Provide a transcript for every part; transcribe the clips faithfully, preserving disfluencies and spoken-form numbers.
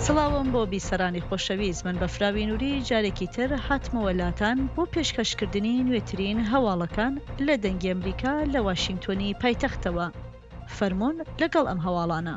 سڵاوم بۆ بیسەرانی خۆشەویست، من بەفراوی نووری جارێکی تر هاتمەوە لاتان بۆ پێشکەشکردنی نوێترین هەواڵەکان لە دەنگی ئەمریکا لە واشنگتۆنی پایتەختەوە. فەرموون لەگەڵ ئەم هەواڵانە.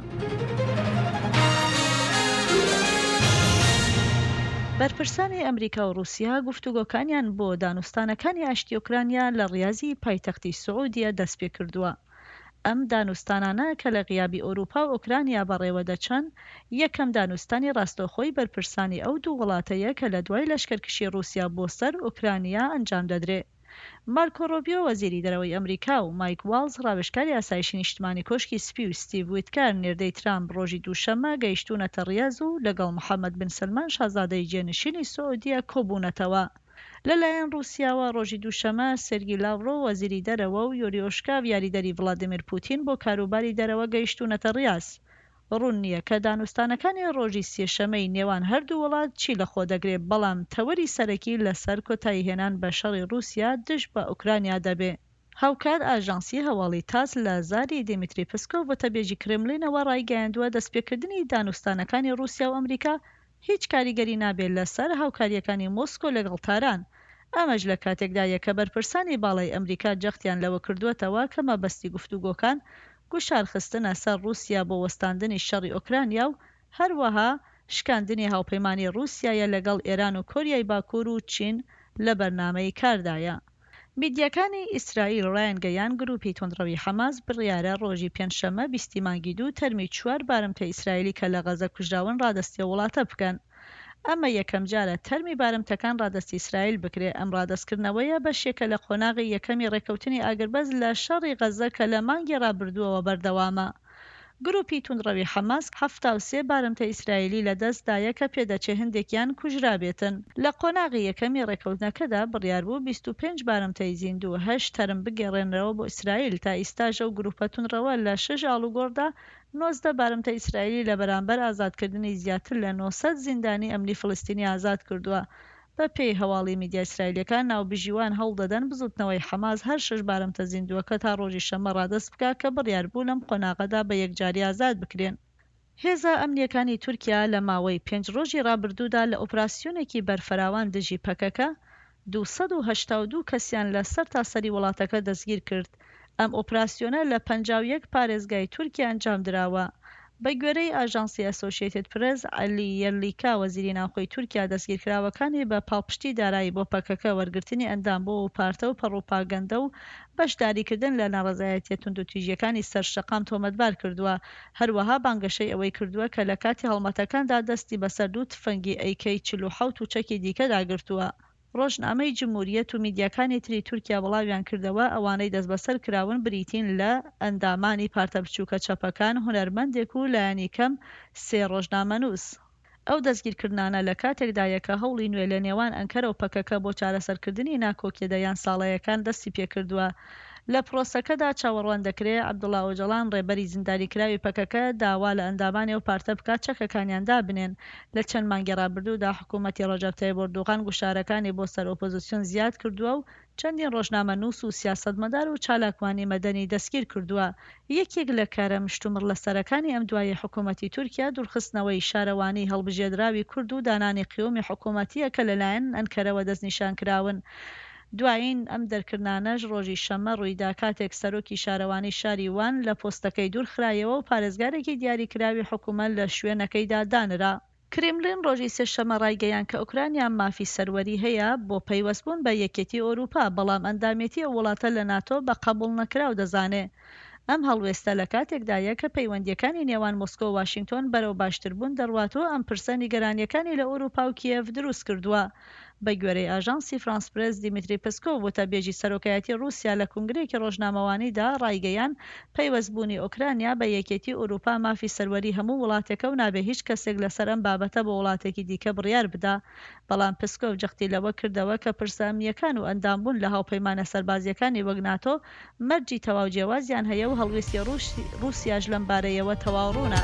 بەرپرسانی ئەمریکا و رووسیا گفتوگۆکانیان بۆ دانوستانەکانی ئاشتی ئوکرانیا لە ڕیازی پایتەختی سعودیە دەست پێ کردووە. ئەم دانوستانانە کە لە غیابی ئەوروپا و ئوکرانیا بەڕێوە دەچەن، یەکەم دانوستانی ڕاستەوخۆی بەرپرسانی ئەو دوو وڵاتەیە کە لە دوای لەشکرکشی رووسیا بۆ سەر ئوکرانیا ئەنجام دەدرێت. مارکۆ ڕۆبیۆ وەزیری دەرەوەی ئەمریکا و مایک واڵز ڕاوێژکاری ئاسایشی نیشتمانی کۆشکی سپی و ستیڤ ویتکار نێردەی ترامپ ڕۆژی دووشەممە گەیشتوونەتە ڕیاض و لەگەڵ محەممەد بن سلمان شازادەی جێنشینی سعودیە کۆبوونەتەوە. لەلایەن رووسیاوە ڕۆژی دووشەمە سێرگی لاڤڕۆ وەزیری دەرەوە و یۆریۆشکاڤ یاریدەری ڤڵادیمیر پوتین بۆ کاروباری دەرەوە گەیشتوونەتە ڕیاض. ڕوون نییە کە دانوستانەکانی ڕۆژی سێشەمەی نێوان هەردوو وڵات چی لەخۆ دەگرێت، بەڵام تەوەری سەرەکی لەسەر کۆتایی هێنان بە شەڕی رووسیا دژ بە ئوکرانیا دەبێ. هاوکات ئاژانسی هەواڵی تاس لە زاری دیمیتری پسکۆڤ وەتەبێژی کرێملینەوە ڕایگەیاندووە دەستپێکردنی دانوستانەکانی رووسیا و ئەمریکا هیچ کاریگەری نابێت لەسەر هاوکاریەکانی مۆسکۆ لەگەڵ تاران. ئەمەش لە کاتێکدایە کە بەرپرسانی باڵای ئەمریکا جەختیان لەوە کردووەتەوە کە مەبەستی گفتوگۆکان گوشارخستنە سەر رووسیا بۆ وەستاندنی شەڕی ئۆکرانیا و هەروەها شکاندنی هاوپەیمانی رووسایە لەگەڵ ئێران و کۆریای باکوور و چین لە بەرنامەی کاردایە. میدیاکانی ئیسرائیل ڕایانگەیان گروپی تۆندڕەوی حەماس بڕیارە ڕۆژی پێنجشەممە بیستی مانگی دوو تەرمی چوار بارمتە ئیسرائیلی کە لە غەزە کوژراون ڕادەستی وڵاتە بکەن. ئەمە یەکەم جارە تەرمی بارمتەکان ڕادەستی ئیسرائیل بکرێ. ئەم ڕادەستکردنەوەیە بەشێکە لە قۆناغی یەکەمی ڕێکەوتنی ئاگربەز لە شەڕی غەزە کە لە مانگی ڕابردووەوە بەردەوامە. گروپی توندڕەوی حەماس هەفتا و سێ بارمتە ئیسرائیلی لەدەستدایە کە پێدەچێ هەندێکیان کوژرابێتن. لە قۆناغی یەکەمی ڕێکەوتنەکەدا بڕیار بوو بیست و پێنج بارمتەی زیندوو و هەشت تەرم بگێڕێنرەوە بۆ ئیسرائیل. تا ئیستاژە و گروپە توندڕەوە لە شەش ئاڵوگۆڕدا نۆزدە بارمتە ئیسرائیلی لە بەرامبەر ئازادکردنی زیاتر لە نۆسەد زیندانی ئەمنی فلستینی ئازاد کردووە. بە پێی هەواڵی میدیا ئیسرائیلەکان ناوبژیوان هەوڵدەدەن بزوتنەوەی حەماس هەر شەش بارمتە زیندووەکە تا ڕۆژی شەمە ڕادەست بکات کە بڕیار بوو لەم قۆناغەدا بە یەکجاری ئازاد بکرێن. هێزە ئەمنیەکانی تورکیا لە ماوەی پێنج ڕۆژی ڕابردوودا لە ئۆپراسیۆنێکی بەرفەراوان دژی پەکەکە دووسەد و هەشتا و دوو کەسیان لە سەر تاسەری وڵاتەکە دەستگیر کرد. ئەم ئۆپراسیۆنە لە پەنجاو و یەک پارێزگای تورکیا ئەنجام درراوە. بە گوێرەی ئاژانسی ئەسۆشیێتد پرێس، عەلی یەرلیکا وەزیری ناوخۆی تورکیا دەستگیرکراوەکانی بە پاڵپشتی دارایی بۆ پەکەکە وەرگرتنی ئەندام بۆ و پارتە و پەڕۆپاگەندە و بەشداریکردن لە ناڕەزایەتیە توندوتیژیەکانی سەرشەقام تۆمەتبار کردووە. هەروەها بانگەشەی ئەوەی کردووە کە لە کاتی هەڵمەتەکاندا دەستی بەسەر دوو تفەنگی ئەی کەی چل و حەوت و چەکی دیکە داگرتووە. ڕۆژنامەی جمهوریەت و میدیاکانی تری تورکیا بڵاویان کردەوە ئەوانەی دەست بەسەر کراون بریتین لە ئەندامانی پارتە بچووکە چەپەکان، هونەرمەندێک و لایەنی کەم سێ ڕۆژنامەنووس. ئەو دەستگیرکردانە لە کاتێکدایە کە هەوڵی نوێ لە نێوان ئەنکەرە و پەکەکە بۆ چارەسەرکردنی ناکۆکیەدەیان ساڵەیەکان دەستی پێکردووە. لە پرۆسەکەدا چاوەڕوان دەکرێت عەبدوڵڵا ئۆجەڵان ڕێبەری زینداریکراوی پەکەکە داوا لە ئەندامانی و پارتە بکات چەکەکانیان دابنێن. لە چەند مانگی ڕابردوودا حکوومەتی ڕەجەب تاییب ئەردۆغان گوشارەکانی بۆ سەر ئۆپۆزیسیۆن زیاد کردووە و چەندین ڕۆژنامەنووس و سیاسەتمەدار و چالاکوانی مەدەنی دەستگیر کردووە. یەکێک لە کارە مشتومڕ لەسەرەکانی ئەم دوایە حکوومەتی تورکیا دوورخستنەوەی شارەوانی هەڵبژێردراوی کورد و دانانی قیومی حکوومەتیە کە لەلایەن ئەنکەرەوە دەستنیشان کراون. دوایین ئەم دەرکردانەش ڕۆژی شەمە ڕوویدا کاتێک سەرۆکی شارەوانی شاری وان لە پۆستەکەی دوورخرایەوە و پارێزگارێکی دیاریکراوی حکوومەت لە شوێنەکەیدا دانرا. کرێملین ڕۆژی سێشەمە ڕایگەیان کە ئوکرانیا مافی سەروەری هەیە بۆ پەیوەستبوون بە یەکێتی ئەوروپا، بەڵام ئەندامێتی ئەو وڵاتە لە ناتۆ بە قبوڵ نەکراو دەزانێ. ئەم هەڵوێستە لە کاتێکدایە کە پەیوەندیەکانی نێوان مۆسکۆ و واشنگتۆن بەرەو باشتربوون دەڕواتەوە ئەم پرسە نیگەرانیەکانی لە ئەوروپا و کیێڤ دروست کردووە. بە گوێرەی ئاژانسی فرانس پرێس، دیمیتری پسکۆڤ وتەبێژی سەرۆکایەتی رووسیا لە کنگرەیەکی ڕۆژنامەوانیدا ڕایگەیان پەیوەستبوونی ئوکرانیا بە یەکێتی ئەوروپا مافی سەروەری هەموو وڵاتێکە و نابێ هیچ کەسێک لەسەر ئەم بابەتە بە وڵاتێکی دیکە بڕیار بدا. بەڵام پسکۆڤ جەختی لەوە کردەوە کە پرسە ئەمنیەکان و ئەندامبوون لە هاوپەیمانە سەربازیەکانی وەک ناتۆ مەرجی تەواو جیاوازیان هەیە و هەڵوێستی رووسیاش لەم بارەیەوە تەواو ڕوونە.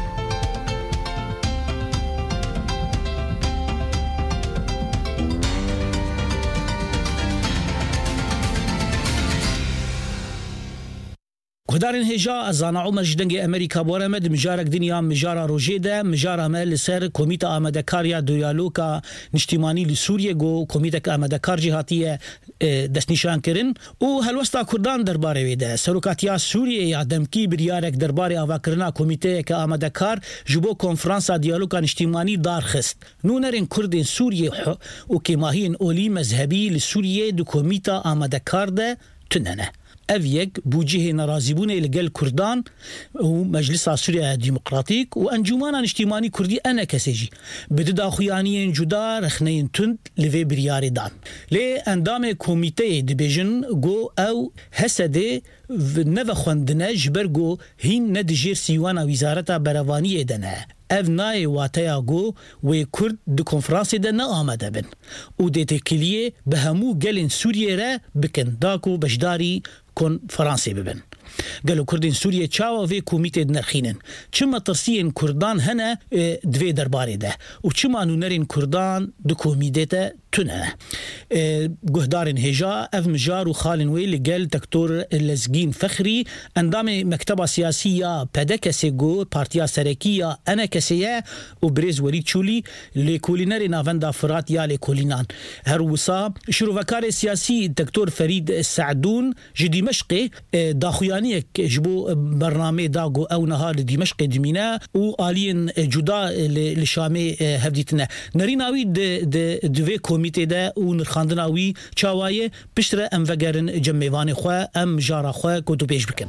گهدارن هجا از آن عمر جدنگ امریکا بورمد مجارک دنیا مجارا روجیده مجارا مل سر کمیته آماده کاریا دیالوگا نشتیمانی لسوریه گو کمیته آماده کار جهاتیه دست نشان کرن و هلوستا کردان درباره ویده سروکاتیا سوریه یا دمکی بریارک درباره آواکرنا کمیته که آماده کار جبو کنفرانسا دیالوگا نشتیمانی دارخست نونرین کردین سوریه و که ماهین اولی مذهبی لسوریه دو کمیته آماده کار ده تننه اف یک بوجه نرازیبونه لگل کردان و مجلس سوریا ديمقراطيك و انجمان اجتماعي كردي انا كسجي بددا خويانين جدا رخنين تند لفي برياري دان لي اندام كوميتي ديبيجن جو او هسده نو خوندنه جبرگو هين ندجير سيوانا وزارتا برواني ادنه اف نای واتیا گو و کرد دو کنفرانسی ده نه آمده بن و دیت کلیه به همو گلین سوریه را بکن داکو بشداری کنفرانسی ببن گلو کردین سوریه چاوا و کمیته نرخینن چما ترسین کردان هنه دوی درباره ده و چما نونرین کردان دو کمیته تونه گهدارن هجا اف مجار و خالن وی لگل دکتور لزگین فخری اندام مکتبه سیاسیه پدکسی گو پارتیا سرکیه انا کسیه و بریز ولید چولی لکولینر ناوندا فرات یا لکولینان هر وصا شروفکار سیاسی دکتور فرید سعدون جدی مشقی داخویانی جبو برنامه داغو او نهار دمشق دمينا و آلين جدا لشامي هفديتنا نريناوي د د دوی کمیته ده و نرخاندناوي چاوايه پشتره ام وگرن جمعوان خو ام جارا خو کو تو پیش بکن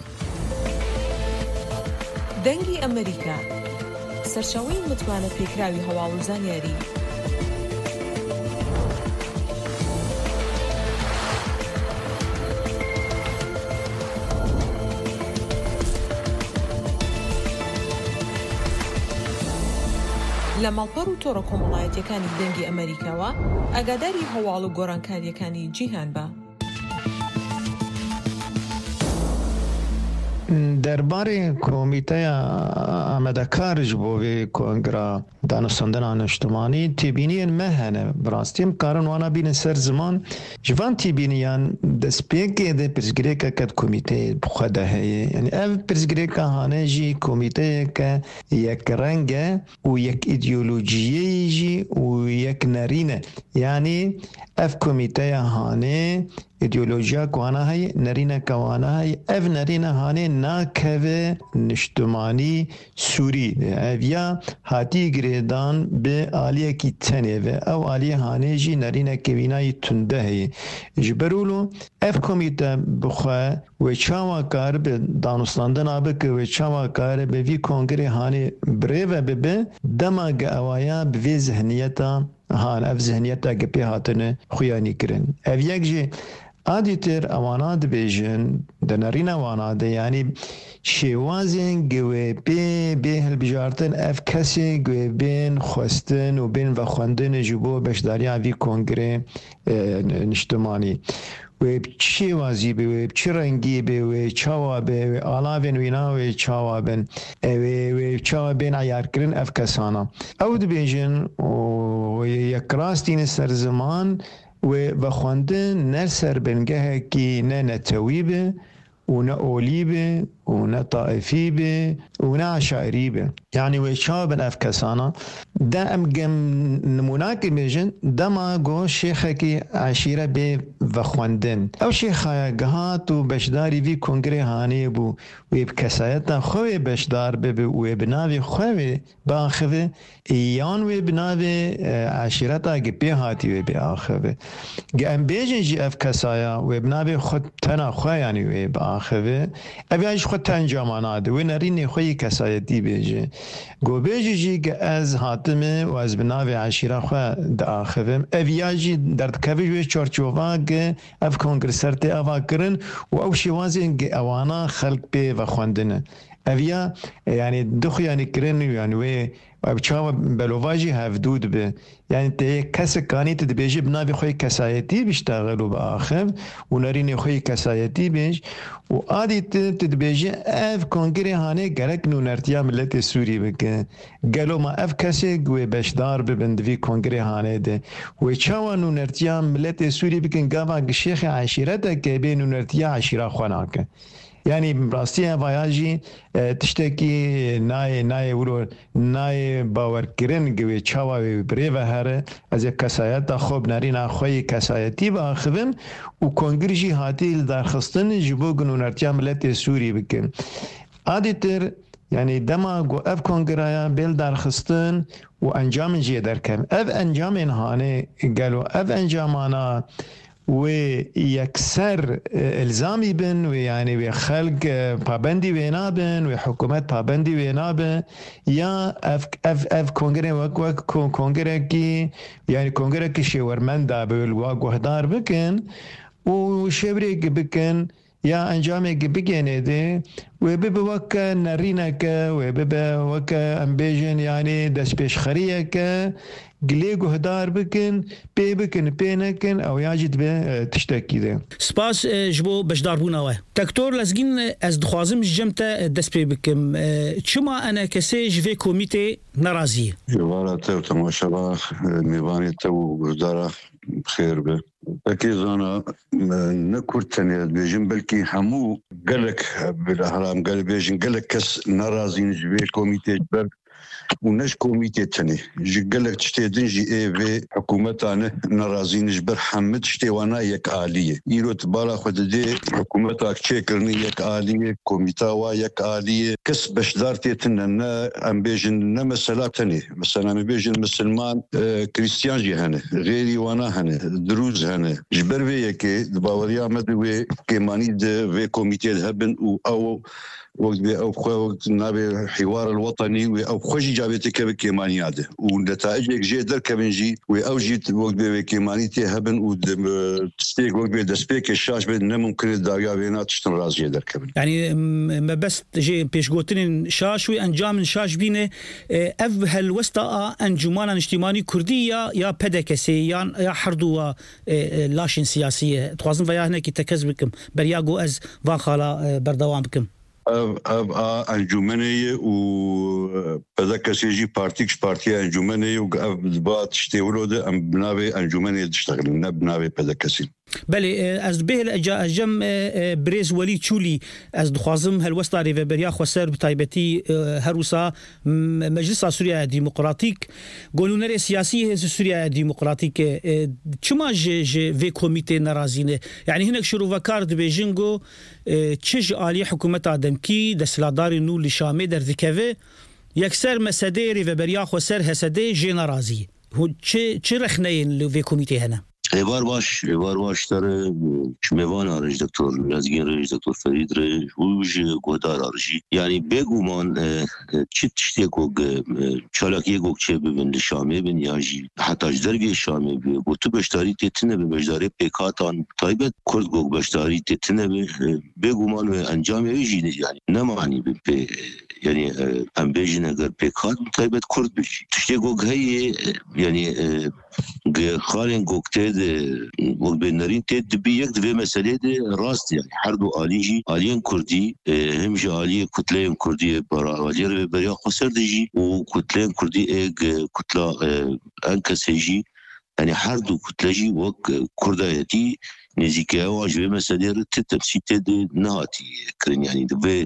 دنگی امریکا سرچاوی متوانه پیکراوی هواوزانیاری لە ماڵپەڕ و تۆڕە کۆمەڵایەتیەکانی دەنگی ئەمریکاوە ئاگاداری هەواڵ و گۆڕانکاریەکانی جیهان بە. درباره کمیته آماده‌کاری بوی کنگره دانشمندان اجتماعی تبیین مهنه براستیم کارن وانا بین سر زمان جوان تبیینیان دسپیک ده پرسگری که کد کمیته بخوده هی یعنی اف پرسگری که هانه جی کمیته که یک رنگه و یک ایدئولوژی جی و یک نرینه یعنی اف کمیته هانه ایدئولوژیا کوانا هی نرینه کوانا هی اف نرینه هانه ناکوه نشتمانی سوری اویا هاتی گریدان به آلیه کی تنه و او آلیه هانه جی نرینه کوینای تنده هی جبرولو اف کمیته بخواه و چاوا کار به دانستاندن آبه که و چاوا کار به وی کنگره هانه بره و ببه دماغ اوایا به وی ذهنیتا هان اف ذهنیتا گپی هاتنه خویانی کرن او یک جی آدیتر اواناد بیجن دنرین اواناده یعنی شیوازین گوه بی بی هل بجارتن اف کسی گوه بین خواستن و بین و خواندن جبو بشداری آوی کنگره نشتمانی و چی وازی به و چی رنگی به و چاوا به و آلاوین وینا و چاوا بن و چاوا بین عیار کرن اف کسانا او دبیجن و یک راستین سر زمان و بخواندن نه سر بنگه کی نه نتویبه و نه اولیبه و نه طائفیبه و نه عشائریبه یعنی و شابن اف کسانا دا ام گم نموناکی بیجن دما گو شیخه کی عشیره بی بخواندن او شیخه گهات و بشداری وی کنگره هانه بو و بکسایتا خوی بشدار بی و بناوی خوی باخوه ایان و بناوی عشیرتا گپی هاتی و بی آخوه گم بیجن جی اف کسایا و بناوی خود تنا خوی یعنی و باخوه اویاش خود تنجاماناده و نرین خوی کسایتی بیجه گو بیجه جی که از حاتمه و از بناوی عشیره خواه دا آخوهم اویاجی دردکوی جوی چارچوفا که اف کنگرسرتی اوا کرن و او شوازی که اوانا خلق بی و خوندنه اویا یعنی دخو یعنی کرن یعنی وی و بچاو بلوواجی هفدود به یعنی ته کس کانی ته بیجه بناوی خوی کسایتی بیشتغلو با آخر و نرین خوی کسایتی بیش و عادی ته ته بیجه اف کنگره هانه گرک نونرتیا ملت سوری بکن گلو ما اف کسی گوی بشدار ببندوی کنگره هانه ده و چاو نونرتیا ملت سوری بکن گاوا شیخ عشیرت که بین نونرتیا عشیره خواناکه يعني براستي فياجي تشتكي ناي ناي ولو ناي باور كرين قوي تشاوي بريفا هره از كسايات خوب نارينا خوي كسايتي باخذن وكونغرجي هاتي لدارخستن جبو قنون ارتيا ملت سوري بكن عادتر يعني دما جو اف كونغرايا بيل دارخستن وانجام جي دركم اف انجام هاني قالوا اف انجامانا ويكسر الزامي بن ويعني وخلق بابندي وينابن وحكومات بابندي وينابن يا اف اف اف كونغري وك وك كونغري كي يعني كونغري كي شورمندا بالواق وهدار بكن وشبري بكن يا انجامي بكن دي وببوك نرينك وببوك امبيجن يعني دس بيش خريك قليقو هدار بكن بي بكن بينكن او ياجد به تشتكي ده سپاس جبو بشدار بوناوه دكتور لازگین از دخوازم جمتا دست بي بكم چما انا كسي جوي كوميتي نرازي جوارا تو تماشا ميواني تو بشدارا بخير به اكيد انا نكورتني بيجن بلكي حمو قالك بالاهرام قال بيجن قالك كس نرازي جوي كوميتي جبر ونش كوميتي تاني قالك تشتي دنجي اي في حكومتنا نرازي نجبر حمد شتي وانا يك آلية يرو تبالا خود دي حكومتك تشيكرني يك آلية كوميتاوا يك آلية كس بشدارتي تننا ام بيجن نمسلا تاني مثلا ام بيجن مسلمان اه كريستيان جي هنه غيري وانا هنه دروز هنه جبر في يكي دباوريا مدوي كيماني دي في كوميتي هبن او وقت بي او وقت نابي الحوار الوطني او خوجي جابتك بكيمانياده ونتائج جي درك بنجي واوجي وقت بي كيمانيتي هبن وتستيق وقت بي دسبيك الشاش بين ممكن الداغا بينات تشتن راس درك يعني ما بس جي بيش قوتين شاشوي انجام شاش بينه اف هالوسطا انجمان اجتماعي كرديه يا بدكسي يا يا حردوا لاشين سياسيه توازن فيا هناك تكذبكم برياغو از فاخالا بردوام بكم اب اب انجمنيه و بدك يجي بارتيكش بارتي انجمنيه وبات شتيولود ام بنابي انجمنيه تشتغل بنابي بدكسي بله از به الجم بريز ولي تشولي از دخوازم هالوسطا ريفبريا خسر بتايبتي هروسا مجلس سوريا ديمقراطيك قولونر سياسي سوريا ديمقراطيك چما جي في كوميتي نرازينه يعني هناك شروع كارد بيجينغو تشج علي حكومه ادمكي دسلاداري نو لشامي در ذكوي يكسر مسدي ريفبريا خسر هسدي جي نرازي هو چه رخنين في كوميتي هنا ایوار باش ایوار باش تر چموان آرج دکتر لازگین رج دکتر فرید رج ووج گودار آرجی یعنی بگومان چیت چتی گوگ چالاکی گوگ چه ببین شامه بین یاجی حتی جدرگی شامه بی گوتو بشتاری تتنه به بشتاری پیکاتان تایبت کرد گوگ بشتاری تتنه به بگومان و انجام ایجی یعنی نمانی به يعني ام بيجن اگر پیکات تایبت کرد بشی تشتی گوگ هی یعنی خالين گوگتد و بنرين تد بي یک دوی مسئله ده راست يعني هر دو آلیجی آلین کردی همش آلی کتله کردی برا آلی رو بریا خسر دیجی و کتله کردی اگ کتلا انکسیجی يعني هر دو کتلهجی و کردایتی نزیکه و عجبه مسئله رو تتمسیت ده نهاتی کرن يعني دوی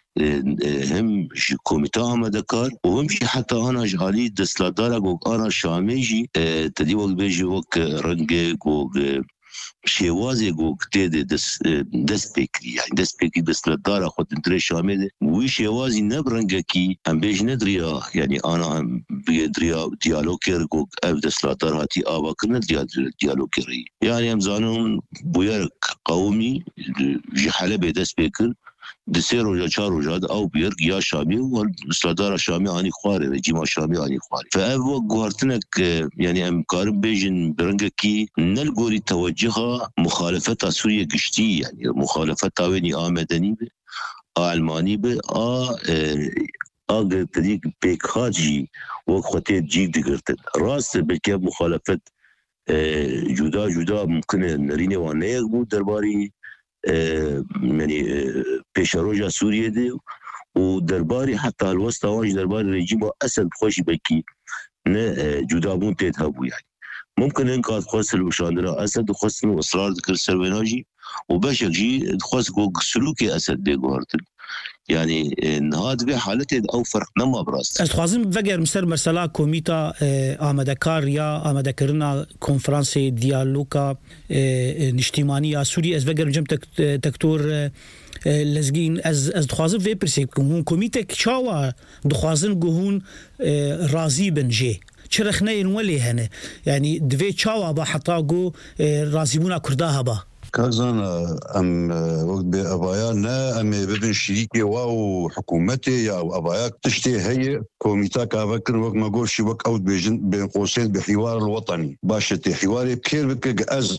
هم جي كوميتا آمدكار وهم جي حتى أنا جالي دستلادارا قوك أنا شاميجي تدي وقت بيجي وقت رنجي قوك شوازي قوك تيدي دس دست بكري يعني دست بكري دستلادارا خود انتري شامي وي شوازي نبرنجكي هم بيجي ندريا يعني أنا بيدريا ديالوكير قوك أف دستلادار هاتي آبا كرنا ديالوكيري يعني هم زانون بويرك قومي جي حلبة دست بكر دسير وجا چار وجاد او بيرق يا شامي والسلادار شامي اني خواري جيما شامي اني خواري فابو غورتنك يعني امكارم بيجن برنگكي نلغوري توجهها مخالفه سوريا قشتي يعني مخالفه تاويني آمدني به الماني به ا اگر تديك بيكاجي وقته جيب دغرت راست بكي مخالفه جدا جدا ممكن نريني وانه بود درباري يعني بيشاروجا سوريا دي ودرباري حتى الوسط واج درباري رجيم اسد خوش بكي نه جدا بون تذهبوا يعني ممكن ان قد خسر وشاندرا اسد وخسر واصرار ذكر سربناجي وباش جي خاص كو سلوكي اسد بيغورتن يعني نهاد به حالته او فرق نما براست از خوازم وگر مستر مرسلا کومیتا آمدکار یا آمدکرنا کنفرانس دیالوگا نشتیمانی سوری از وگر جم تکتور لزگین از از خوازم و پرسیب کن کومیتا چاوا دخوازن گهون راضی بنجی چرخنا انولي هنا يعني دوي چاوا با حتا جو رازيمونا كرداها با كازان ام وقت بأبايا نا ام ببن شريكي واو حكومتي يا أبايا تشتي هي كوميتا كافكر وقت ما قول شي وقت أود بيجن بين قوسين بحوار الوطني باشتي حواري بكير بك أز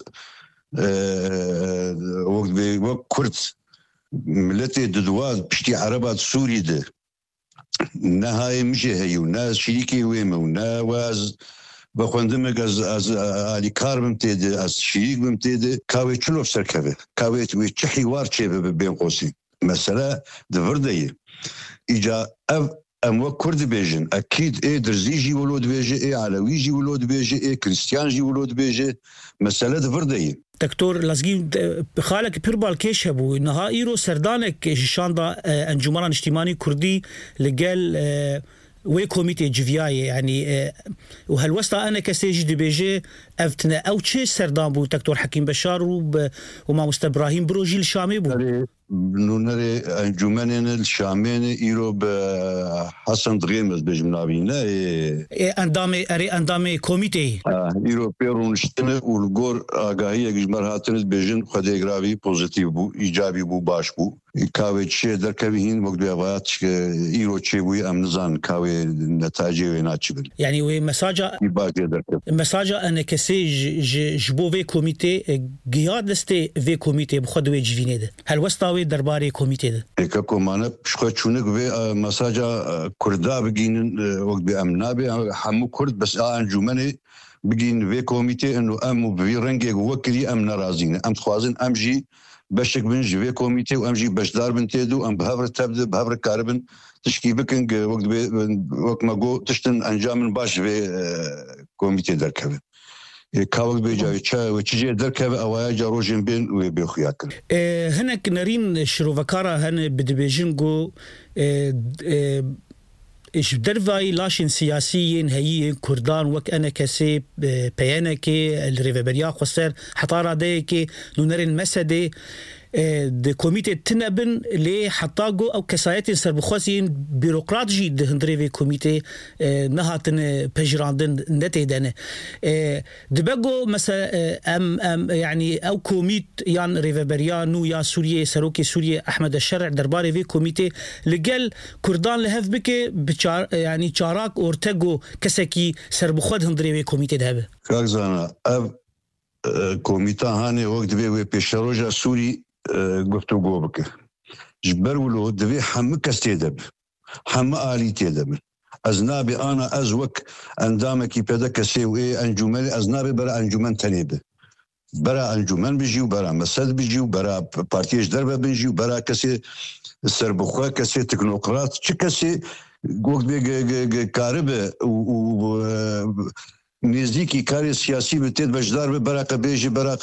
وقت بوقت كرد ملتي ددواد بشتي عربات سوري ده نهاية مشي هيو ناس شريكي ويمو نا واز بخوندمك از از علی کار بمتیده از شریک بمتیده کاوی چلو سرکبه کاوی توی چه حوار چه بین قوسین مثلا دفردهی ایجا اف امو کرد بیجن اكيد ايه درزي جي ولود بيجي ايه علوي جي ولود بيجي ايه كريستيان جي ولود بيجي مسألة دفردهي دكتور لازقين بخالك بيربال كيش هبو انها ايرو سردانك شاندا انجمران اجتماعي كردي لقال وي كوميتي جفياي يعني وهالوسطى انا كسيج دي بيجي افتنا او تشي سردان بو دكتور حكيم بشار وما مست ابراهيم بروجي الشامي بو نونري انجمنن الشامين ايرو بحسن دريمز بجمنابينا اي اندامي اري اندامي كوميتي ايرو بيرونشتنه والغور اغاهي جمرهاتنز بيجن خديغرافي بوزيتيف بو ايجابي بو باش بو كاوي تشي دركبين وقت بيغات ايرو تشي بو امنزان كاوي نتاجي ويناتشبل يعني وي مساجا مساجا انا كسي جبو في كوميتي قيادستي في كوميتي بخدوي جفينيده هل وسطاوي درباري كوميتي ده ايكاكو مانا بشخو تشونك في مساجا كردا بجين وقت بامنا بي حمو كرد بس انجمني بجين في كوميتي انه امو بي رنجي وكلي ام نرازين ام خوازن امجي بشك بنج في كوميتي وامجي بشدار بنتيدو ام بهبر تبدا بهبر كاربن تشكي بكنج وقت بي وقت ما جو تشتن انجام باش في كوميتي دركبه كاوك بيجاوي تشا وتجي دركب اوايا جاروجين بين وبيخياكل اه هناك نارين شروفكارا هن بدبيجينغو اه اه ايش درفاي لاشين سياسيين هي كردان وك انا كسي بيانكي الريفبريا خسر حطارا ديكي نونرين مسدي د كوميتي تنبن لي حطاغو او كسايت سربخوسين بيروقراط جي د هندريفي كوميتي نهاتن بجراندن نتيدن دبغو مثلا ام ام يعني او كوميت يان ريفبريانو يا سوريا سروكي سوريا احمد الشرع درباري في كوميتي لقال كردان لهف بك بچار يعني چاراك اورتغو كسكي سربخود هندريفي كوميتي دهبه كاغزانا اب كوميتا هاني وقت بي بيشروجا سوري گفتو گو بکه جبر ولو دوی حم کستیدب حم آلی تیدب از نابی آنا از وک اندام کی پیدا کسی و ای انجمن از نابی برا انجمن تنیب برا انجمن بجی و برا مسد بجی و برا پارتیش دربه بجی و برا کسی سربخوا کسی تکنوقرات چه کسی گفت بی کاربه و نزدیکی کاری سیاسی بتید بجدار به برا قبیجی برا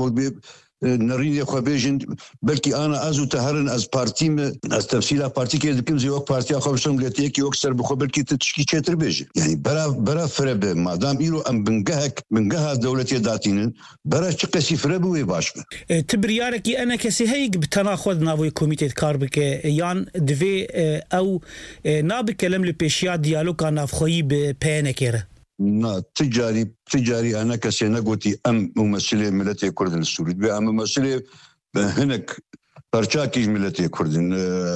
نريد يا خبيجن بلكي انا ازو تهرن از بارتي از تفصيل بارتي كي دكم زي وقت بارتي اخو بشم قلتي كي اكثر بخو بلكي تشكي تشتر بيجي يعني برا برا فرب ما دام يرو ام بنجهك بنجها دولتي داتين برا تشقسي فرب وي باش تبريارك انا كسي هيك بتناخذ نافوي كوميتي كاربك يان دفي او ناب كلام لبيشيا ديالوج انا فخوي بينكره نا تجاري تجاري أنا كسينا قلتي أم ممثلة ملتي كردن السوري بأم ممثلة هناك برشاكي ملتي كردن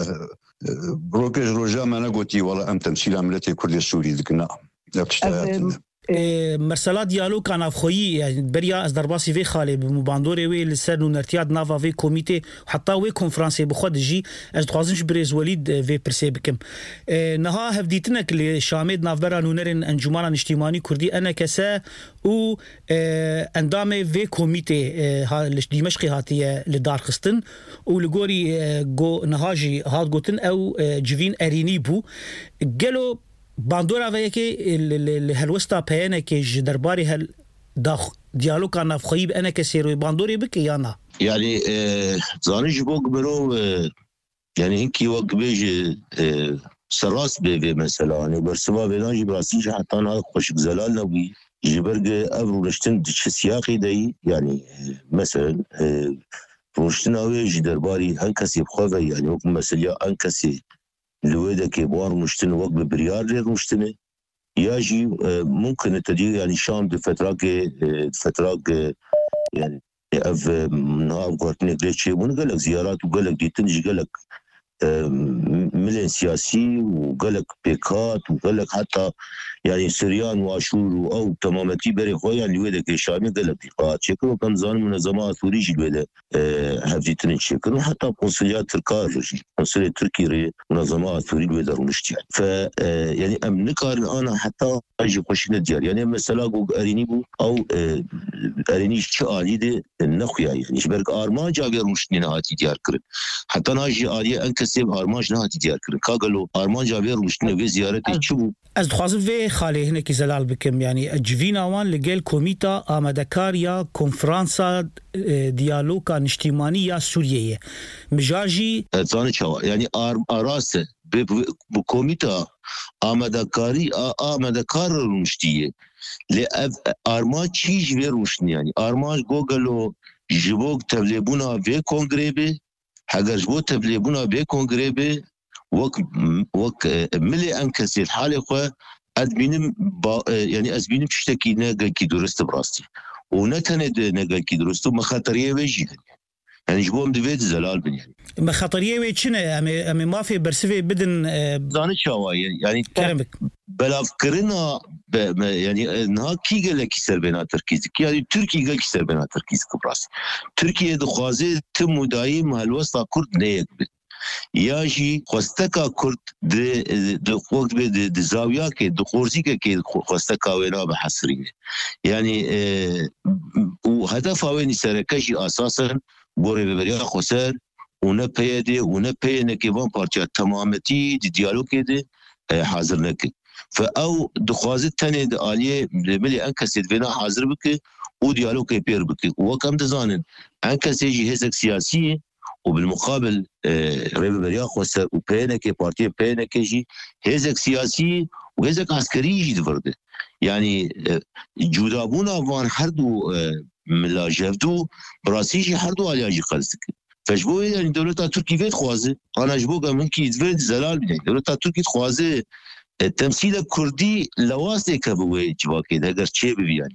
بروكج روجا ما أنا قلتي والله أم تمثيل ملتي كردن السوري ذكنا لا مرسلا ديالوج كان افخوي يعني بريا از درباسي في خالي بمباندوري وي لسر نرتياد نافا في كوميتي حتى وي كونفرنسي بخد جي از تخازنش بريز وليد في برسي بكم نها هفديتنك لشامد نافبرا نونرن انجمانا اجتماعي كردي انا كسا و اندامي في كوميتي دمشقي هاتيه لدار خستن ولغوري جو نهاجي هات غوتن او جوين اريني بو قالوا باندورا ويكي هالوسطى بيانا كي درباري هال داخ ديالوگ نافخویی به انا کسی روی باندوری بکی یا نه يعني زانش بوك برو يعني هيك وقت بيجي سراس بيبي مثلا يعني برسما بيناجي براسيش حتى انا خوش زلال نبي جبرج ابرو رشتن دش سياقي دي يعني مثلا رشتنا ويجي درباري هنكسي بخوفه يعني وقت مثلا هنكسي لويدا كبار مشتن وقت بريار غير مشتنه ياجي ممكن التدير يعني شام دي فتراك فتراك يعني اف نهار قرتني قلتشي ونقلك زيارات وقلك دي تنجي قلك ملين سياسي وقلك بيكات وقلك حتى يعني سريان واشور او تمامتي بري خويا اللي ودك الشامي قلك بيقات شكل كان زان منظمات ثوريجي الودا هفدي تنج شكل وحتى قنصليات تركار قنصلية تركي ري منظمات ثوري الودا رمشتي ف يعني ام نكار انا حتى اجي قشنا ديار يعني مثلا قو ارينيبو او ارينيش شالي دي النخويا يعني شبرك ارمان جاغير مشتني نهاتي ديار كرن حتى ناجي آلية انكسيب ارمانج نهاتي ديار كرن كاغلو ارمان جاغير مشتني في زيارتي تشبو از دخوازم في خاله هناك زلال بكم يعني جوينا وان لقل كوميتا آمدكاريا كونفرانسا ديالوكا نشتيمانية سورية مجاجي زاني شوا يعني اراسه بكوميتا آمدكاري آمدكار المشتية لأب ارمان چيج في روشني يعني ارمان جوجلو جبوك تبليبونا في كونغريبي حاجة جبوك تبليبونا في كونغريبي وك وك ملي انكسي الحالة خو ادبينم يعني ازبينم تشتكي ناقل كي درست براستي ونتند ناقل كي درستو مخاطرية ويجي يعني جبوهم دفيد زلال بن يعني مخاطرية ويجينا امي امي ما في برسفي بدن زانت شواي يعني كرمك بلا فكرنا يعني نها كي قال لك يسر بينا تركيز يعني تركي قال يسر بينا تركيز كبراس تركيا دخوازي تم دايم هالوسطى كرد نيكبت ياجي خوستكا كرد د د وقت به د زاويه کې د خورزي کې خوستکا وینا به حصري يعني وهدف وين سرکشي اساسا بوري ببريا خسر ونه پیده ونه پینه کې وان پارچه تمامتي د دیالوگ کې حاضر نک فاو دخوازه تنه د عالیه ملي انکسید وینا حاضر بک او دیالوگ کې پیر بک وکم د زانن انکسیجی هزك سیاسي وبالمقابل ريبه بريا خوسر وبينه كي بارتي بينه كيجي هزك سياسي وهزك عسكري يجي دفرده يعني جودابونا وان هردو ملا جفدو براسيجي هردو على يجي قلسك فجبو يعني دولتا تركي فيت خوازه انا جبوكا منكي يدفيد زلال يعني دولتا تركي خوازه التمثيل الكردي لواسه كبوي جواكي هاجر تشي بي يعني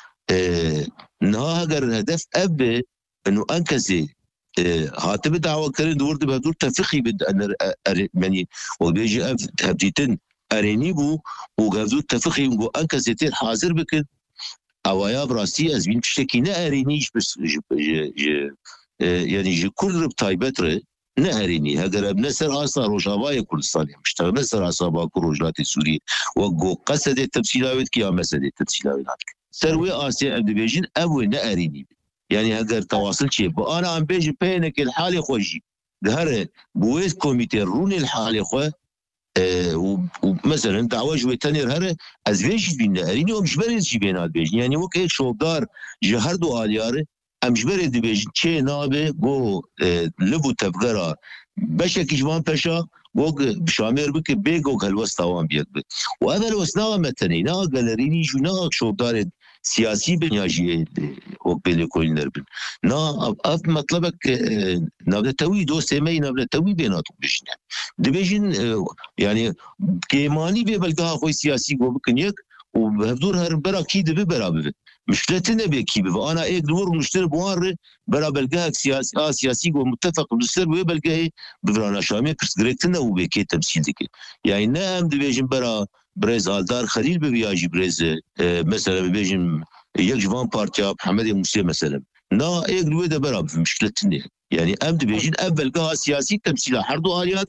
نها هاجر هدف اب انه انكسي هاتب دعوة كرين دورد بهدور تفخي بد أن يعني وبيجي أف هبديتن أرينيبو وقفدور تفخي ونقو أنك زيتين حاضر بكن أوايا براسي أزمين تشتكي نا أرينيش بس ج ج ج يعني جي كل رب طيبتر نا أريني هقرب نسر آسا روجاوايا كردستاني مشتغل نسر آسا باكو روجلاتي سوري وقو قصد التمثيلاويت كيا مسد التمثيلاويت سروي آسيا أبدو بيجين أبوي نا أريني يعني هقر تواصل شيء أنا عم بيجي بينك الحالة خوجي ظهر بويس كوميتي روني الحالة خو اه ومثلا دعوة جوي تانير هره از بيجي بينا أريني ومش بريد شي بينات بيجي يعني وك هيك شوبدار جهردو آلياره امش بريد بيجي چه نابه بو اه لبو تبقرا بشك جوان پشا بوك بشامير بك بيگو هالوستاوان بيك بك وهذا الوستاوان متني نا قلريني جو نا شوبدار سياسي بنياجي وقبل كل نربن نا اف مطلبك نبدا توي دو سمي نبدا توي بيناتهم بيجن دبيجن يعني كيماني ببلغها خوي سياسي جو بكنيك وبهدور هر برا كي دبي برابر مشكلتنا بكي وانا ايك دور مشتري بوار برا بلغها سياسي آه سياسي جو متفق بالسر وبلغها بفرانا شامي كرسغريتنا وبكي تمثيل دك يعني نام دبيجن برا بريز آلدار خليل ببياجي بريز اه مثلا ببيجن يك جوان بارتيا محمد موسى مثلا نا ايك الويدا برا مشكلتنا يعني ام دبيجن اول قها سياسي تمثيل حردو آليات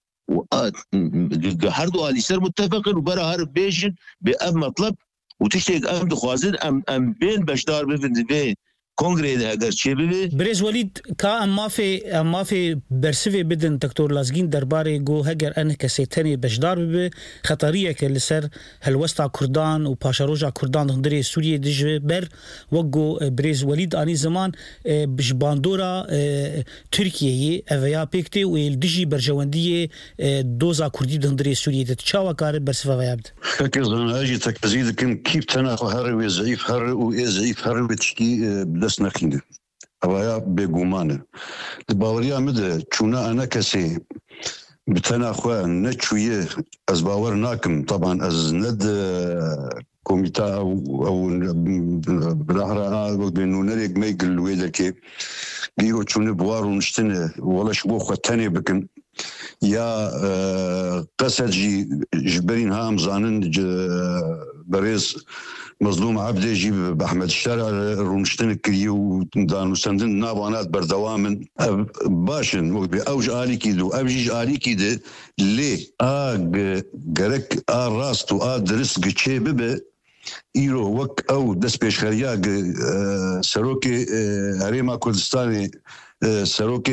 حردو آلي سر متفق وبرا هر بيجن بأب مطلب وتشتيك ام دخوازن ام ام بين بشدار بفند بين کنگره ده اگر چه ببه برز ولید کا ام مافی ام مافی برسوی بدن دکتور لازگین درباره گو هگر ان کسی تنی بجدار ببه خطریه که لسر هلوستا کردان و پاشاروجا کردان هندری سوریه دجه بر وگو برز ولید آنی زمان بجباندورا ترکیه اویا پیکتی و الدجی برجواندی دوزا کردی هندری سوریه ده چاوا کار برسوی ویابد فکر زن اجی تکزید کم کیپ تنها هر و ضعیف هر و ضعیف هر و تشکی دست نخینده اویا بگومانه باوریا مده چونه انا کسی بتنا خواه نچویه از باور ناکم طبعا از ند كوميتا او او بالاحرى بانه نريق ما يقول ويدا كي بيو تشون بوارو نشتنه ولا شبو ختاني بكن يا قصد جي جبرين هام زانن بريز مظلوم عبدي جيب باحمد الشارع رونشتن كريو دانو سندن نابانات بردوامن باشن اوج الي كيدو اوج الي كيد لي اج جرك ا راستو ا درس گچه ببه ایرو وک او دست پیشخریا سروکی هریما کردستانی سروک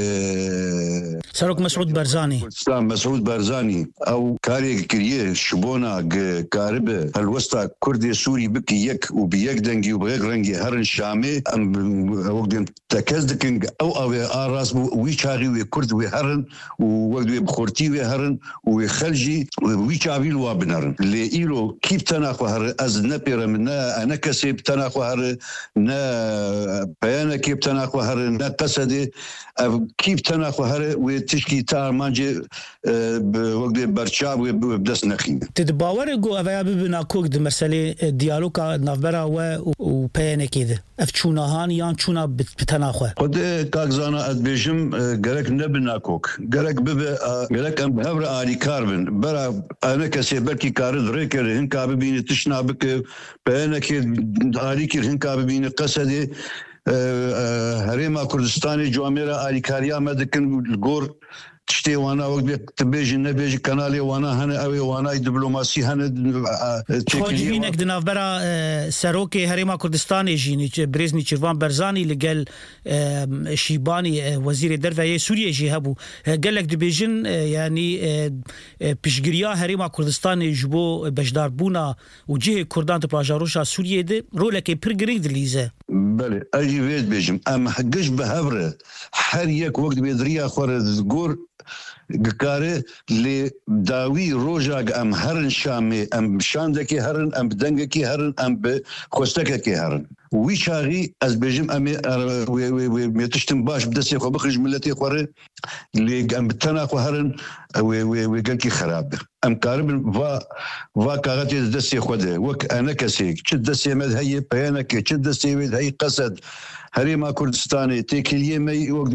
سروک مسعود برزانی اسلام مسعود برزانی او کاری کریه شبونا کاربه الوسطى كردي سوري بكي يك وبيك دنجي وبغير رنجي هرن شامي ام وقدم تكزدكن او او راس وي شاغي وي كرد وي هرن ووقدم بخورتي وي هرن وي خلجي وي شابي لو بنرن لي ايرو كيف تناخو هر از نبير من انا كسب تناخو هر نا بيانا كيف تناخو هر نا قصدي كيف تناخو هر وتشكي تاع مانجي وقت برشاب وبدس نخين تدباور جو اویا ببنا کوک د مسئله دیالوگا نافبرا و و پینه کیده افچونا هان یان چونا بتناخو خود کاغزانا ادبیشم گرک نبنا کوک گرک بب گرک ام بهبر علی کاربن برا انا کسی بلکی کار درکر هن کاب بین تشنا بک پینه کی علی کی هن کاب بین قصدی هریما کردستانی جوامرا علی کاریا مدکن گور تشتي وانا وقت تبيجي نبيجي كنالي وانا هنا اوي وانا دبلوماسي هنا خواجبينك دناف برا سروكي هريما كردستاني جيني بريزني چرفان برزاني لقال شيباني وزير درفه سوريا جي هبو قال لك دبيجن يعني بشجريا هريما كردستاني جبو بجدار بونا وجهه كردان تبلاجاروشا سوريا دي رولك برغريد دليزه بله اجي ويت بيجم ام حقش بهبره حريك وقت بيدريا خور غور گکاره لی داوی روزاگ ام هرن شامی ام شاندکی هرن ام بدنگکی هرن ام به خوستکی هرن وی چاغي از بيجم امي وي وي ميتشتم باش بدسي خو بخرج ملتي خوره اللي ام بتناخو هرن وي وي وي قالكي خراب ام قارب فا فا كاغتي دسي خوده وك انا كسيك تشد دسي مد هي بيانك تشد دسي مد هي قصد هريما كردستاني تيكليه مي وقت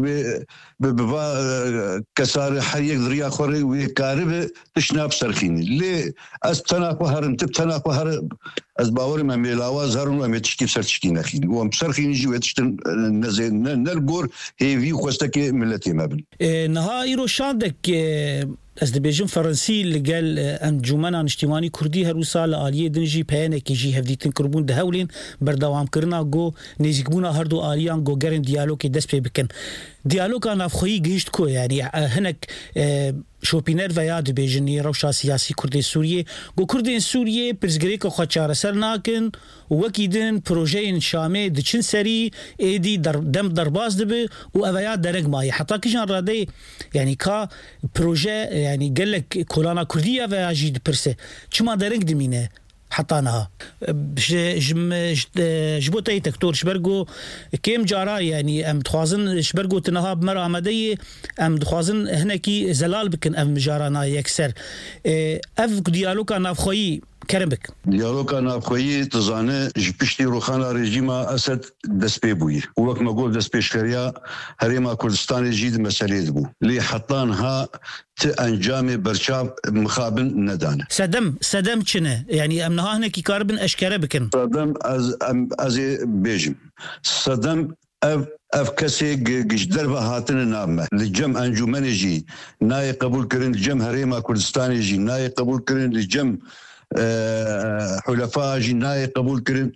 بفا كسار حريق دريا خوري وكارب تشناب سرخيني ليه از تناخو هرن تب تناخو هر از باوري ما ميلاواز هرن وما تشكي سرتشكي نخين وام سرخيني جي وتشتن نزين نربور هي في خوستكي ملتي مابن نهاي رو شاندك از دبیجم فرانسی لگل انجمن اجتماعی کردی هر سال عالیه دنجی پایانه کی جی هفدیتن کربون دهولین بردوام کرنا گو نزیکبونا هر دو عالیان گو گرن دیالوگ دست پی بکن دیالوگ نافخویی گشت کو یعنی هنک شوپینر و یاد بیجنی روشا سیاسی کردی سوریه گو کردی سوریه پرزگری که خود چاره سر ناکن وکیدن پروژه شامه دچن سری ایدی در دم درباز دبه و اویا درگ مای حتی کشان راده یعنی کا پروژه يعني قال لك كولانا كردية فاجي برسه شما درنج دمينه حطانها جم جبوتي دكتور شبرغو كيم جارا يعني ام تخازن شبرغو تنها بمر عمديه ام تخازن هناكي زلال بكن ام جارانا يكسر اف ديالوكا نافخوي كرمك ديالوكا نافخوي تزانه جبشتي روخانا ريجيما اسد دسبيبوي وقت ما قول دسبيشخريا هريما كردستان جيد مسألة بو لي حطانها انجام برشاب مخابن ندانه سدم سدم چنه يعني امنها هناك كاربن اشكره بكن سدم از از بيجم سدم اف اف كسي جدر بهاتن نامه لجم انجمن جي ناي قبول كرن لجم هريما كردستان جي ناي قبول كرن لجم حلفاء جي ناي قبول كرن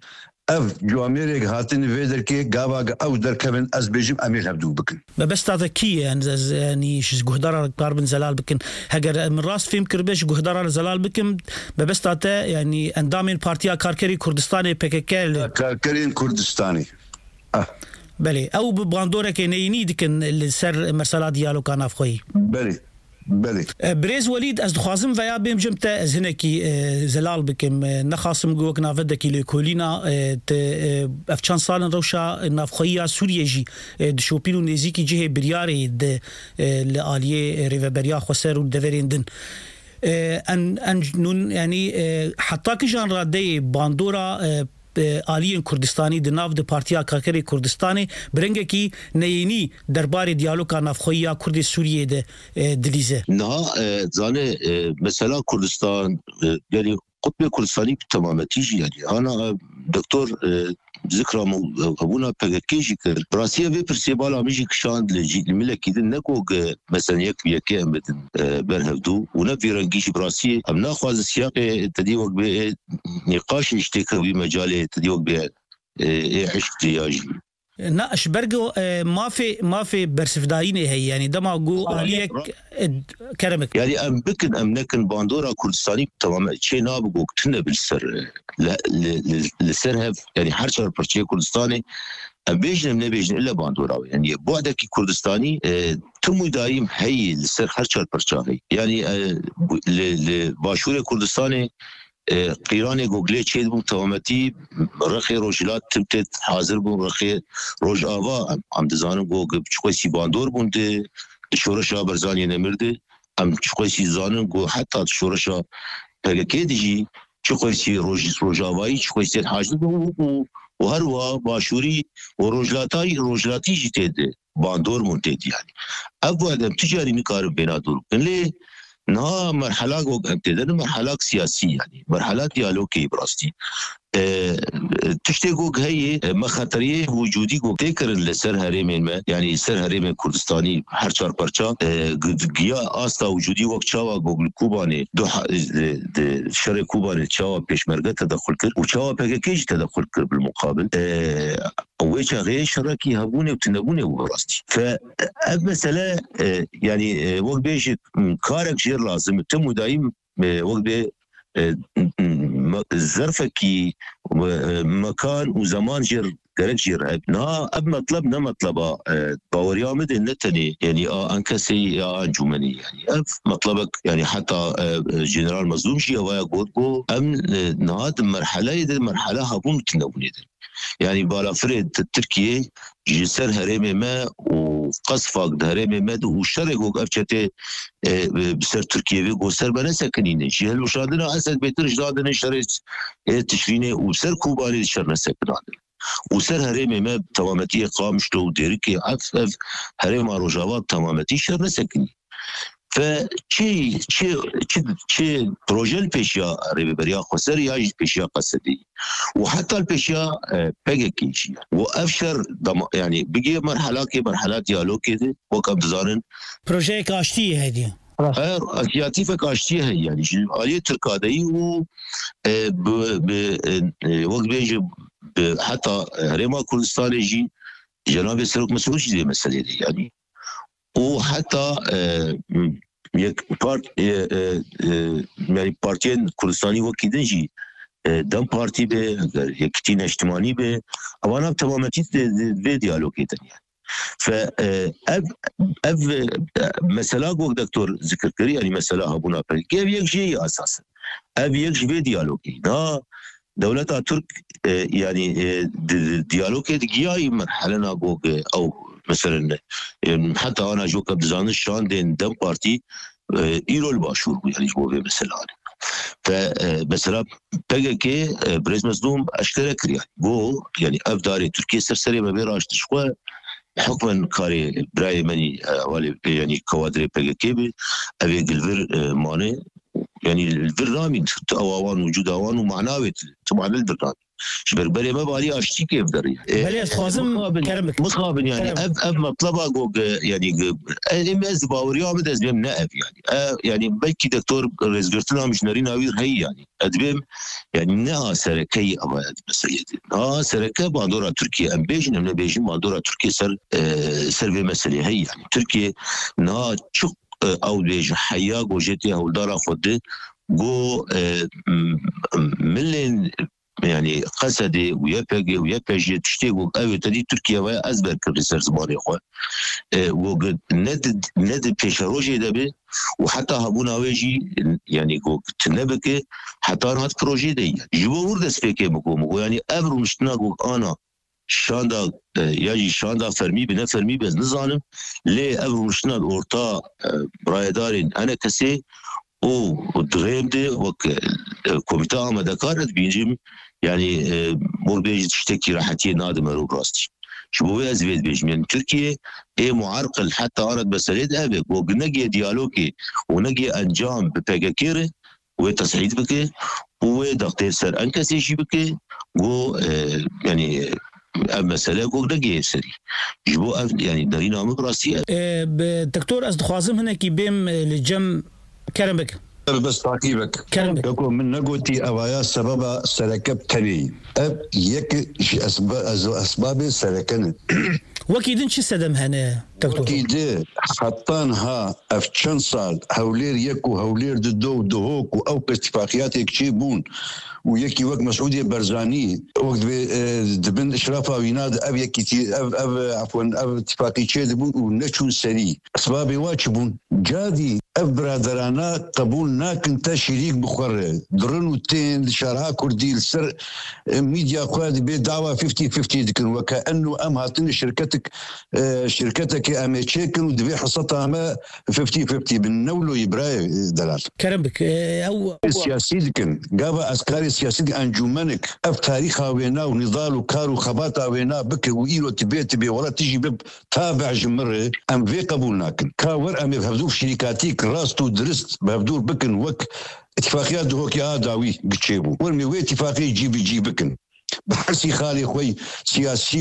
اف جواميرك هاتن فيدر كي قابا او در كمن از بيجم امير هبدو بكن بس تذكي يعني يعني شز جهدار قاربن زلال بكن هجر من راس فيم كربش جهدار زلال بكن بس تاتا يعني اندامين بارتيا كاركري كردستاني بككل كاركري كردستاني اه بلي او بباندورا كينيني دكن السر مرسلا ديالو كان افخوي بلي بلي بريز وليد از دخوازم ويا بهم جمتا از هنكي زلال بكم نخاصم جوك نافدكي لكولينا افشان سالن روشا نافخويا سوريا جي دشوبيلو نزيكي جهه برياري د لاليه ريفبريا خسر ودفريندن ان ان يعني حتى كجان رادي باندورا آلیین کردستانی د ناو د پارتیا کاکری کردستانی برنگه کی نینی دربار دیالوگا نافخویا کرد سوریه د دلیزه نه زانه مثلا کردستان یعنی قطب کردستانی تمامتی يعني انا دكتور ذكرى ابونا بكيجي كر براسيه في برسيبالا ميجي كشان لجي الملك اذا نكو مثلا يك يك امدن برهدو ونفي رنجيش براسيه ام ناخذ السياق تديوق بنقاش اشتكى بمجال تديوق به عشق تياجي ناقش برجو ما في ما في برسفداينه هي يعني دما جو عليك كرمك يعني ام بكن ام نكن باندورا كردستاني تمام شيء نابغو كتنا بالسر للسرهف يعني حرشر برشي كردستاني ام بيجن من بيجن الا باندورا يعني بعدك كردستاني تم دايم هي السر حرشر برشاهي يعني لباشور كردستاني قيراني جوجلي تشيد بو تومتي رخي روجلات تمتت حاضر بو رخي روج آوا ام دزانم گو چوي سي باندور بونده شورشا برزاني نمرده ام چوي سي زانم گو حتى شورشا پگكيدجي چوي سي روج روجاوي چوي سي حاضر بو وهروا باشوري وروجلاتاي روجلاتي جتيد باندور مونتيد يعني ابو ادم تجاري مكار بينادور ليه نا مرحلة جو ابتدأنا مرحلة سياسية يعني مرحلة ديالوجي براستي اه تشتي جو هي مخاطرية وجودي جو تكرر لسر هرمين ما يعني سر هرمين كردستاني هر چار پرچا جيا آستا وجودي وقت چاوا جو كوباني دو شر كوباني چاوا پیشمرگه تدخل کرد و چاوا پگکیج تدخل کرد بالمقابل اه ويش غير شركي هبوني وتنبوني وراستي فمسألة يعني وقت بيش كارك جير لازم تم دايم وقت بي ظرفكي مكان وزمان جير كارك جير هب نا اب مطلب نا مطلبه باوريامد النتني يعني اه انكسي اه انجمني يعني اب مطلبك يعني حتى جنرال مظلوم شي هوايا قول ام نهاد مرحله دي مرحله هبون تنبوني دي يعني بالا فريد تركيا جسر هرمي ما وقصفاق هرمي ما وشرقوق افشته بسر تركيا وسر بنا سكنين جهل وشادنا اسد بيتر جدادنا شريت تشرينه وسر كوباني شرنا سكنان وسر هرمي ما تمامتي قامشتو ديركي عف اف هرم روجاوات تمامتي شرنا سكنين فشي شي شي بروجه البيشيا ريبريا خسر ياج بيشيا قصدي وحتى البيشيا بيجكيشي وافشر يعني بقي مرحله كي مرحلات ديالوج كده وكم تزارن بروجه كاشتي هذه اسياتيفه كاشتي هي يعني آلية تركادي و ب وقت بيجي حتى هرما كردستان جي جناب السلوك مسؤول شي مساله دي يعني وحتى یک پارت يعني بارتين كردستاني وكيدن جي دم بارتي به يكتين اجتماعي به اوانا تمامتي في ديالوج يعني ف اب اب مثلا جو دكتور ذكر كري يعني مثلا ابونا كيف يجي اساسا اب يجي في ديالوج دا دولة ترك يعني ديالوج دقيقة مرحلة نابوغ او مثلا حتى انا جو كبزان الشان دين دم بارتي ايرو الباشور يعني جو مثلا فمثلا بيجي بريز مصدوم اشترك يعني جو يعني افداري تركيا سرسري ما بيراش تشقى حكما كاري براي مني يعني كوادري بيجي ابي الفير ماني يعني الفير رامي اوان وجود اوان ومعناوي طبعا الفير شبر بري ما بالي اشتي كيف دري بلي خوازم كرمك مخابن يعني اب اب مطلبه جوج يعني انا از باوريا بد از بهم نائب يعني يعني بلكي دكتور رزقتنا مش نارين اوير هي يعني ادبم يعني نا سركي ابا مسألتي ها سركه باندورا تركيا ام بيجن ام بيجن باندورا تركيا سر سر في مسألة هي يعني تركيا نا çok او بيج حيا جوجتي هولدارا خود جو ملين يعني قصدي ويبقى ويبقى تشتغل أو تدي تركيا وأزبر كريسر زماني خو وقد ند ند بيشروجي دبي وحتى هبونا ويجي يعني جو تنبكي حتى هاد بروجي دي جوا ورد سبيكي مكو يعني أمر مشتنا جو أنا شاندا يجي شاندا فرمي بنا فرمي بس نظام ليه أمر مشتنا الأورتا برايدارين أنا كسي او دريم دي وك كوميتا آماده کار بینجیم يعني مول بيجي تشتكي راحتي نادم رو براستي شو از بيت بيجم يعني تركيا اي معرقل حتى ارد بساليد ابك ونجي ديالوجي ونجي انجام بباكيره وتصعيد بك ودكتور سر انكسي شي بك و يعني مسألة قول دقيقة سري جبو يعني دارينا مبراسية دكتور أصدقائهم هنا كي بيم لجم كرمك بس تعقيبك كرمك يقول من نقولتي أوايا سبب سركب تاني أب يك أسباب أسباب سركن وكيدن شو سدم هنا دكتور وكيد حطانها أفتشن صال هولير يكو هولير دو دهوك أو اتفاقيات يكتشيبون ويكي وقت مسعودية برزاني وقت دبن إشرافها ويناد أب يكي أب أب عفوا أب اتفاقي شيء دبون ونشون سري أسباب واجبون جادي أب برادرانا قبول ناكن تا شريك بخور درنو تين شارع كردي السر ميديا قواد بدعوة خمسين خمسين دكن وكأنه أم هاتن شركتك شركتك أميتشيكن ودبي حصتها ما خمسين خمسين بالنولو يبراي دلال كرمك أو السياسي دكن قابا أسكاري سياسي أنجومنك أف تاريخها وينا ونضال وكار وخباتها وينا بك وإيلو تبي تبي ولا تيجي بب تابع جمرة أم في قبول ناكن كاور أم يفهدوك شركاتيك راستو درست بهبدور بكن وك اتفاقيات هوك يا داوي بتشيبو ورمي وي اتفاقية جيب يجيبكن بحسي خالي خوي سياسي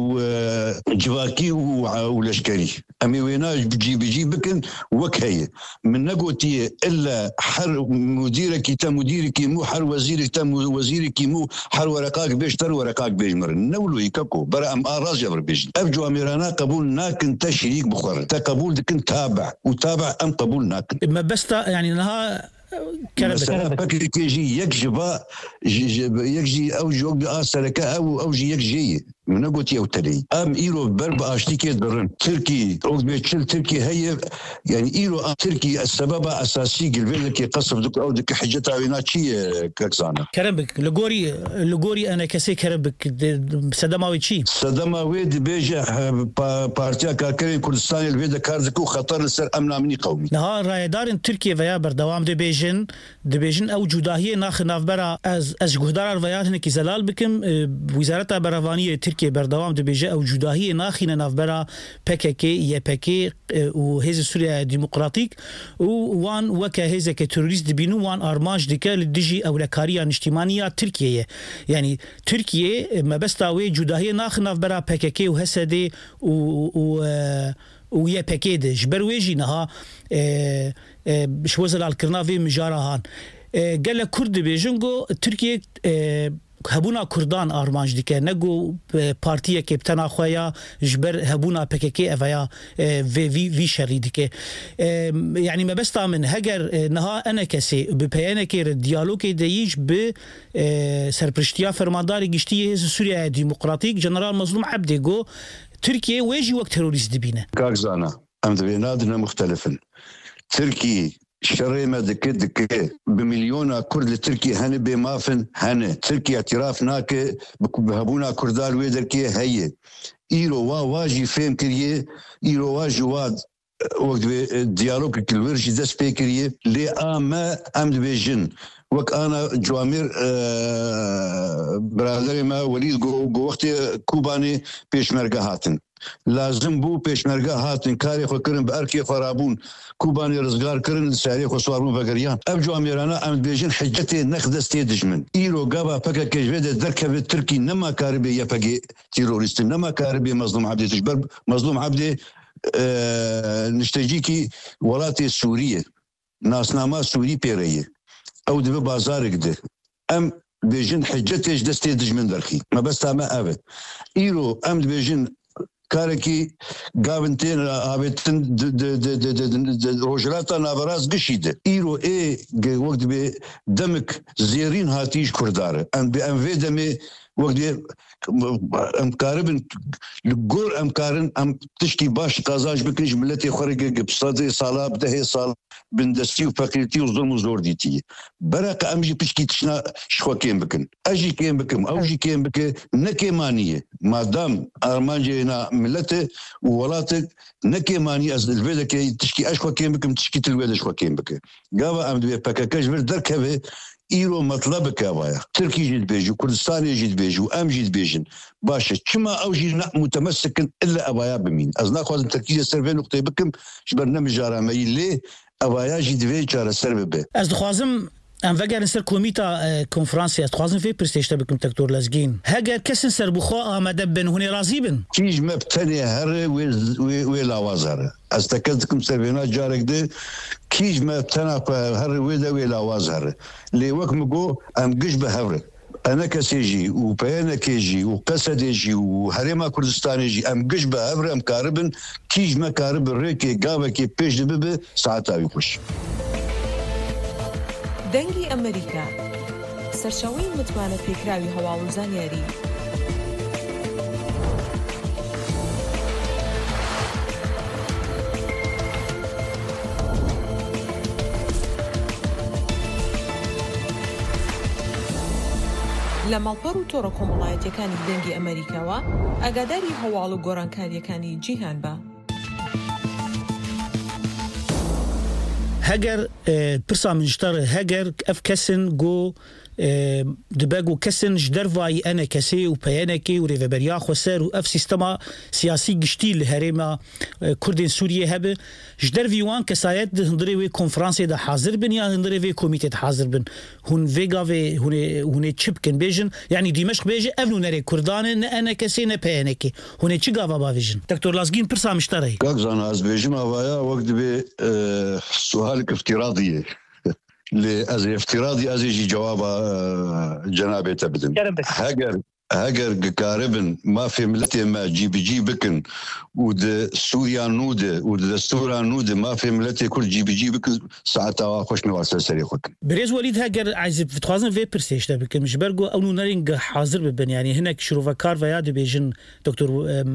وجواكي ولشكري أمي وينا بجيب بجيبكن وكهي من نقوتي إلا حر مديرك تم مديرك مو حر وزيرك تم وزيرك مو حر ورقاك بيش تر ورقاك بيش مر نولو يكاكو برا أم آراز جبر بيش أبجو أميرانا قبول ناكن تشريك بخور تقبول دكن تابع وتابع أم قبول ناكن ما بس يعني نها مثلا فكر كيجي يكجبا يكجي او جوج اسركه او او جي يكجي من قلت يا وتلي ام ايرو برب اشتكي درن تركي او بيتشل تركي هي يعني ايرو تركي السبب اساسي قلبي لك قصف دك او دك حجتها ويناتشي كاكزانا كربك لغوري لغوري انا كسي كربك سدماوي شي سدماوي بيجا بارتيا كاكرين كردستان الفيدا كاردكو خطر سر امن امني قومي نهار رايدار تركيا ويا بردوام دي بيجن دي بيجن او جداهيه ناخ نافبرا از از جهدار الرياض هنك زلال بكم وزاره برافانيه تركيا بردوام دي بيجا او جداهيه ناخينا نافبرا بككي يا بكي وهز سوريا ديمقراطيك وان وكا هز كتروريست دبينو وان ارماج ديكا للدجي او لكاريا اجتماعيه تركيا يعني تركيا ما بستاوي جداهيه ناخ نافبرا بككي وهسدي و ويا بكيد جبرويجي نها شوزل الكرنافي مجارهان قال لك كرد بيجنجو تركيا هبونا كردان ارمانج ديكه نگو بارتيه كابتن خويا جبر هبونا بككي افيا في في في شري ديكه يعني ما بس من هجر نها انا كسي ببيانه كير ديالوج ديج ب سربرشتيا فرمانداري گشتي سوريا ديمقراطيك جنرال مظلوم عبديغو تركيا ويجي وقت تيروريست دبينه كاكزانا ام بينادنا مختلفا تركي شري ما دك دك بمليون كرد لتركي هن بمافن هن تركي اعتراف ناك بهبونا كردال ويدركي هي ايرو وا واجي فهم كريه ايرو واجي واد وقت ديالوج كلورجي دس بيكريه لي اما ام دبيجن وك انا جوامير برادري ما وليد جو وقت كوباني بيشمرقه هاتن لازم بو پێشمەرگە هاتن کاری خۆکردن بە ئەرکی خۆرابوون کوبانی ڕزگارکردن ساری خۆ سواربوون بەگەریان ئەم جوامێرانە ئەم بێژن حجەتێ نەخ دەستێ دژمن ئیرۆ گابا پەکە کەژێدە دەرکەوێت ترکی نەما کاربێ یەپەگێ تیرۆریستن نەما کاربێ مەزلوم عەبدێ تشبەر مەزلوم عەبدێ نیشتەجیکی وڵاتی سووریە ناسنامە سووری پێرەیە ئەو دبە بازارێک دێ ئەم بێژن حجەتێش دەستێ دژمن دەرخی مەبەستامە ئەوێت ئیرۆ ئەم دبێژن کارێکی گاون تێن ئاوێتن ڕۆژهەڵاتە ناوەڕاست گشیدە ئیرۆ ئێ وەک دەبێ دەمک زێرین هاتیش کوردارە ئەم بێ ئەم وێ دەمێ وەک دێ ئەم کاربن گۆر ئەم کارن ئەم تشتی باش قازاش بکنیش ملەتی خۆرەگە گپسەدەی ساڵا بدەهێ ساڵ بندەستی و فەقیرەتی و زۆڵم و زۆر دیتی بەرەکە ئەمژی پشکی تشنا شخوا کێم بکن ئەژی کێم بکەم ئەوژی کێم بکە نەکێمانیە مادام ئارمانجێنا ملەتە و وڵاتێک نەکێمانی ئەس لێ دەکەی تشکی ئەشخوا کێم بکەم تشکی تلوێ دەشخوا کێم بکە گاوە ئەم دوێ پەکەکەش ور دەرکەوێ ئیرۆ مەطلبەکە وایە ترکی ژیت بێژ و کوردستانی ژیت بێژ و ئەم ژیت بێژن باشە چما ئەو ژیر متەمەسکن ئللا ئەوایە بمین ئەس ناخوازم تەرکیزە سەر vê نقطەی بکەم ji ber nemijarameyi lê ئەوایە ژی divê çareser bibe Ez dixwazim em vegerin ser komîta konferansê ez dixwazim vê pirsêşte bikim Tektor Lezgîn heger kesin serbixwe amade bin hûnê razî bin kîj me tenê here wê lawaz here ez tekez dikim servêna carek de kîj me tena here wê de wê lawaz here lê wek min got em giş bi hevre enekesê jî û peyenekê jî û Qesedê jî û Herêma Kurdistanê jî em giş bi hevre em karibin kîj me karibin rêkê gavekê pêş dibibe saeta wî xweş دەنگی ئەمریکا سەرچاوەی متمانە پێکراوی هەواڵ و زانیاری لە ماڵپەڕ و تۆڕە کۆمەڵایەتیەکانی دەنگی ئەمریکاوە ئاگاداری هەواڵ و گۆڕانکاریەکانی جیهان بە heger pirsa min ji te re heger ev kesin got dibe got kesin ji dervayî enekesê û peyenekê û rêveberiya xweser û ev sîstema siyasî giştî li herêma Kurdên Sûriyê hebe ji dervî wan kesayet di hundirê wê konferansê de hazir bin ya hundirê vê komîtê de hazir bin hûn vê gavê hûnê hûnê çi bikin bêjin yanî Dîmeşq bêje ev nûnerê Kurdan e ne enekesê ne peyenekê hûnê çi gava bavêjin Tektor Lezgîn pirsa min ji te re Gak zana ez bêjim avaya wek dibê sualek iftiradiyê lê ez ê iftiradî ez ê jî cewaba cenabê te bidim heger heger gikaribin mafê milletê me cîbicî bikin û di Sûriya nû de û di destûra nû de mafê milletê Kurd cîbicî bikin saeta wa xweş me ser serê xwe kin Birêz Welîd heger ez dixwazim vê pirsêşte bikim ji ber got ew nûnerên hazir bibin yanî hinek şîrovekar veya dibêjin Doktor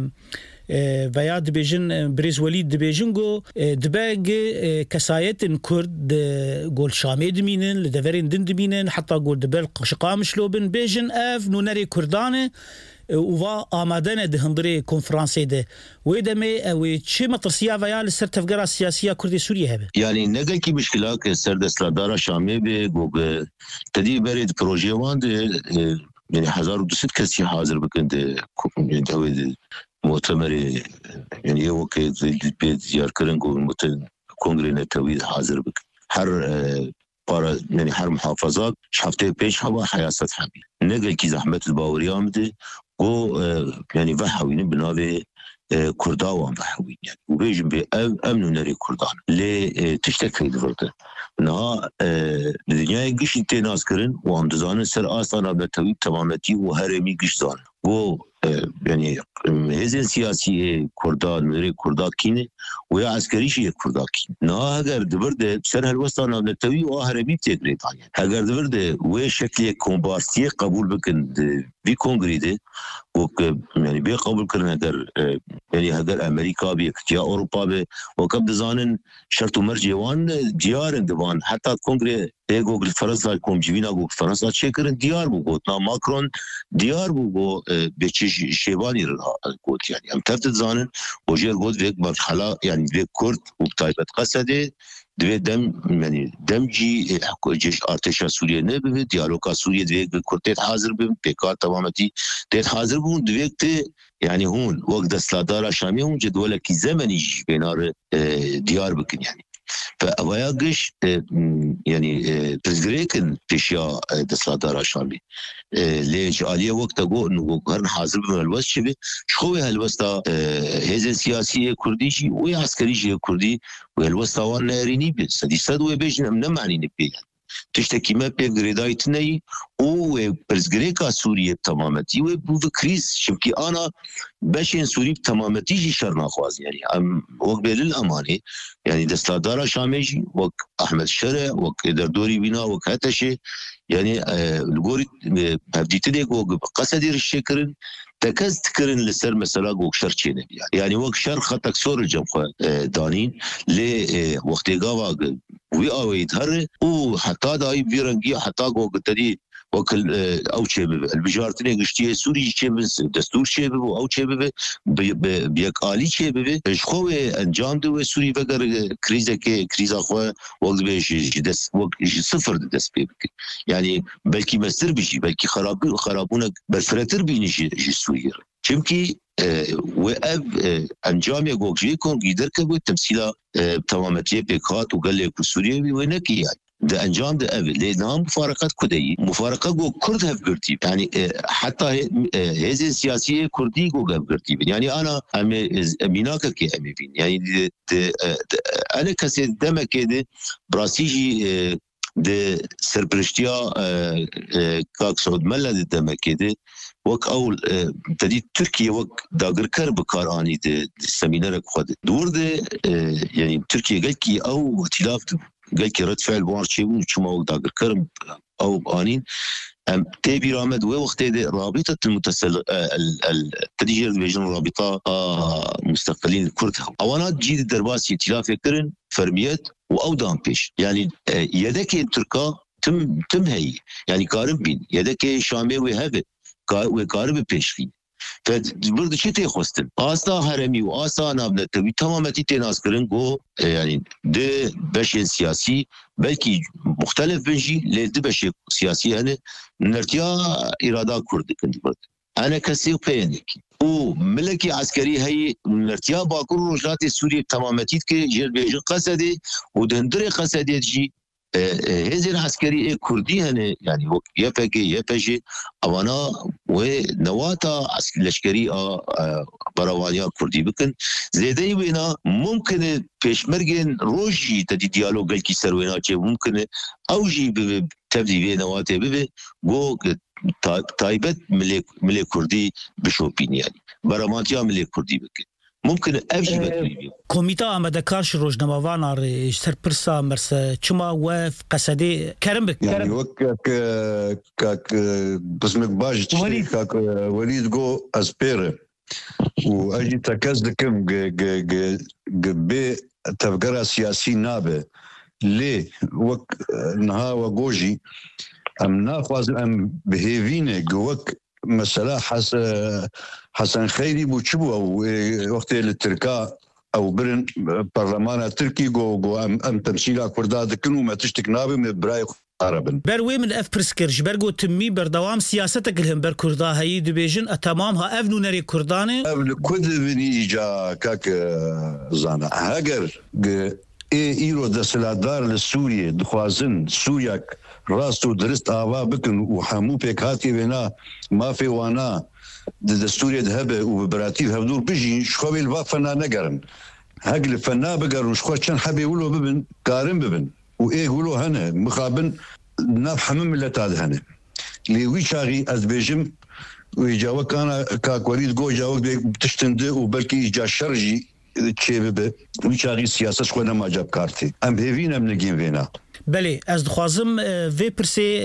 veya dibêjin Birêz Welîd dibêjin got dibe kesayetên Kurd di gol Şamê dimînin li deverên din dimînin heta gol diber şiqa mişlobin bêjin ev nûnerê Kurdan e û va amade ne di hundirê konferansê de wê demê ew ê çi metirsiya veya li ser tevgera siyasiya Kurdê Sûriyê hebe yani nekekî mişkila ke ser destdara Şamê bê got tedî berê di projeyê wan de yani hezar û du sed kesî hazir bikin de ew de muhtemerê yani wekê pê diyarkirin got kongrê netewî hazir bikin her para yani her muhafazat ji hefteyê pêş heva heyaset hebî nekekî zehmet li baweriya min de got yani vehewînin bi navê Kurda wan vehewîn yani û bêjin bê ev em nûnerê Kurdan lê tiştekî divirdi niha li dinyayê giştî tê nazkirin wan dizanin ser astana betewî temametî û herêmî giş zanin got yani hêzên siyasî Kurda nûnerê Kurda kîne û ya eskerî jî yê Kurda kîn niha heger divir de ser helwesta navnetewî û herêmî têkirê daye heger divir de wê şeklê kombarsiyê qebûl bikin di vî kongrê de yani bê qebûl kirin heger yani heger Amerîka bê ya Ewropa bê wekeb dizanin şert û mercê wan ciyarin divan heta kongrê ê got li Fransa komcivîna got Fransa çêkirin diyar bû got na Macron diyar bû got bê çi şêvanî got yani em tev dizanin û jêr got vê merhala yani vê Kurd û taybet Qesedê divê dem yani dem jî artêşa Sûriye nebibe diyaloga Sûriye divê Kurd tê hazir bibin pêkar temametî tê hazir bûn divê tê يعني هون وقت دستلادارا شامي هون جدولك زمني بينار ديار بكن يعني فأواياقش يعني تزغريكن تشيا دستلادارا شامي ليش آلية وقت أقول إنه هرن حاضر من الوسط شبه شخوي هالوسطة هذا سياسية كرديشي ويا عسكريشي كردي والوسطة وانا ريني بس دي صدوة بيجن أمنا معني نبي تشتكي ما بيجريدايت ني و برزغريكا سوريا تمامتي وبكريس شبكي أنا باشين سوري تمامتي جي شرنا خواز يعني أم وقت للأمانة يعني دستلادارا شاميجي وقت أحمد الشرع وقت دردوري بنا وقت هاتشي يعني الجوري هبديتني وقت قصدي الشكرن تكز تكرن لسر مثلا وقت شرشين يعني يعني وقت شر خطك سور الجمخة دانين ل وقت جاوا وي أويد هر وحتى داي بيرنجي حتى وقت تدي وكل أو شيء البجارتني قشتيه سوري شيء دستور شيء أو شيء بيك آلي شيء إيش أنجام دو سوري بقر كريزة كي كريزة خو وقت بيش جدس وقت صفر دس بيك يعني بلكي مستر بيجي بلكي خراب خرابونك بالفرتر بينيش جسوري شمكي وأب أنجام يقول جيكون قدر كبو تمثيله تمامتيه بكات وقال لك سوريا وينك يعني ده أنجام ده أبي لأنها مفارقات كردية مفارقة جو كرد هفقرتي يعني حتى هذه السياسية كردي جو هفقرتي يعني أنا أمي أميناك كي أمي بين يعني ده ده أنا كسي دم كده براسيجي ده سربرشتيا كاك سعود ملا ده دم كده وك أول تدي تركيا وك داغر كر بكاراني ده السمينار خد دور ده يعني تركيا قال كي أو ائتلاف قال كي رد فعل وارشي وشما وك داغر كر أو بانين أم تبي رامد ووقت ده رابطة المتسل التديجر بيجن رابطة مستقلين الكرد أوانات جيد درباس ائتلاف كرن فرميات وأودان بيش يعني يدك تركا تم تم هي يعني قارب بين يدك شامي وهذا وقارب بيشلي فبرد شيء تخوستن أصلا هرمي وأصلا نابنة تمامتي تناس كرن جو يعني ده بشين سياسي بلكي مختلف بنجي لده بشين سياسي أنا نرتيا إرادة كرد كنت برد أنا كسي بينك وملكي عسكري هي نرتيا باكر رجلات سوريا تمامتي كجير بيجي قصدي ودندري قصدي جي هذه العسكرية كردية يعني يبقى يبقى أوانا ونواتا لشكرية براوانيا كردي بكن زيدي وينا ممكن بيشمرجن روجي تدي ديالوج الكي سروينا ممكن أوجي تبدي بين نواتي ببي جو تايبت ملك ملك كردي بشوبين يعني براوانيا ملك كردي بكن ممكن أفجي بتريبيو كوميتا آمدكارش روجنامه‌وان سرپرسا مرس چما وف قصدي كرم بك يعني وكك كك بسمك باج كك وليد جو أسبير وأجي تكزدكم ج ج ج ب تفكر سياسي نابه ليه وك نها وجوجي أم ناخذ أم بهيفينه جوك مثلا حس حسن خيري بوشبو أو وقت التركا أو برن برلمان التركي جو جو أم أم تمثيل كرداد كنوا ما تشتك نابي من براي عربن بروي من اف برسكرج برجو تمي بردوام سياستك لهم بر كردا هي دبيجن تمامها افنو نري كرداني كود بني جا كاك زانا هاجر اي ايرو دسلادار لسوريا دخوازن سورياك راستو درست آوا بكن وحمو بيك هاتي بنا ما في وانا دستوري ذهبه وبراتيف هبدور بيجي شخوي الوقفنا نقرن هقل فنا بقرن شخوي كان حبي يقولوا ببن قارن ببن وايه يقولوا هنا مخابن ناف حمم اللي تاد هنا اللي ويشاغي ازبيجم ويجاوك انا كاك وليد جو جاوك بتشتند وبلكي جا شرجي تشيبه ويشاغي سياسه شخونا ما جاب كارتي ام هيفينا من الجيم فينا بله از دخوازم في برسي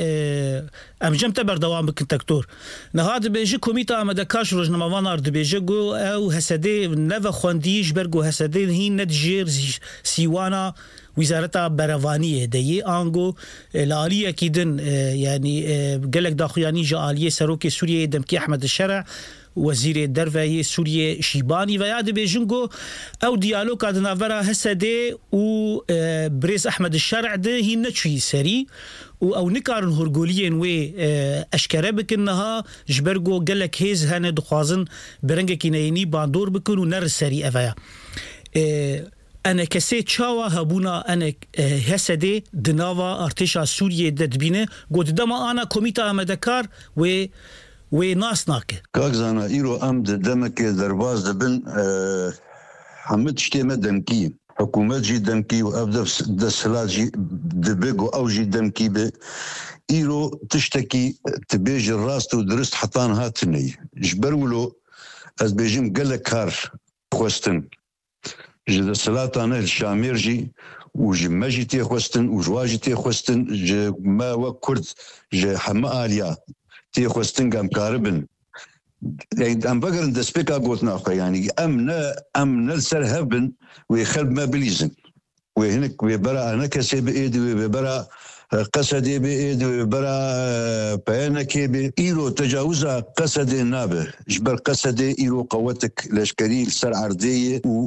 ام جمت بردوام بكن تكتور نهاد بيجي كوميتا آمدكارش روجنامه‌وان ارد بيجي جو او هسدي نو خونديش برگو هسدي هي ندجير سيوانا وزارة بروانية دي آنگو الآلية كيدن يعني قالك داخل يعني جا آلية سروكي سوريا دمكي أحمد الشرع وزیر دروی سوریه شیبانی و یاد بیجنگو او دیالوگ ادناورا هسده و بریز احمد الشرع ده هی نچوی سری و او نکارن هرگولین و اشکره بکنها جبرگو گلک هیز هنه دخوازن برنگ کینینی باندور بکن و نر سری اویا انا کسی چاوا هبونا انا هسده دناوا ارتشا سوریه ددبینه گود دما انا کمیتا آمدکار و و ناس ناکه کاک زانا ایرو ام دمک درباز دبن حمد شتیمه دمکی حکومت جی دمکی و افدف دسلات جی دبگو او جی دمکی به ایرو تشتکی تبیج الراست و درست حطان هاتنی جبرولو از بیجیم گل کار خوستن جی دسلاتانه الشامیر جی و جی مجی تی خوستن و جواجی تی خوستن جی ما و کرد جی حما آلیا تی خوستن گم کاربن يعني ام بقر دسبيكا قلت ناخذ يعني ام نا ام نلسر هبن ويخلب ما بليزن وهناك ويبرا انا كسي بايدي ويبرا قصدي بايدي ويبرا بيانكي بايرو تجاوزها قصدي نابه جبر قصدي ايرو قوتك الاشكالي سر عرضيه و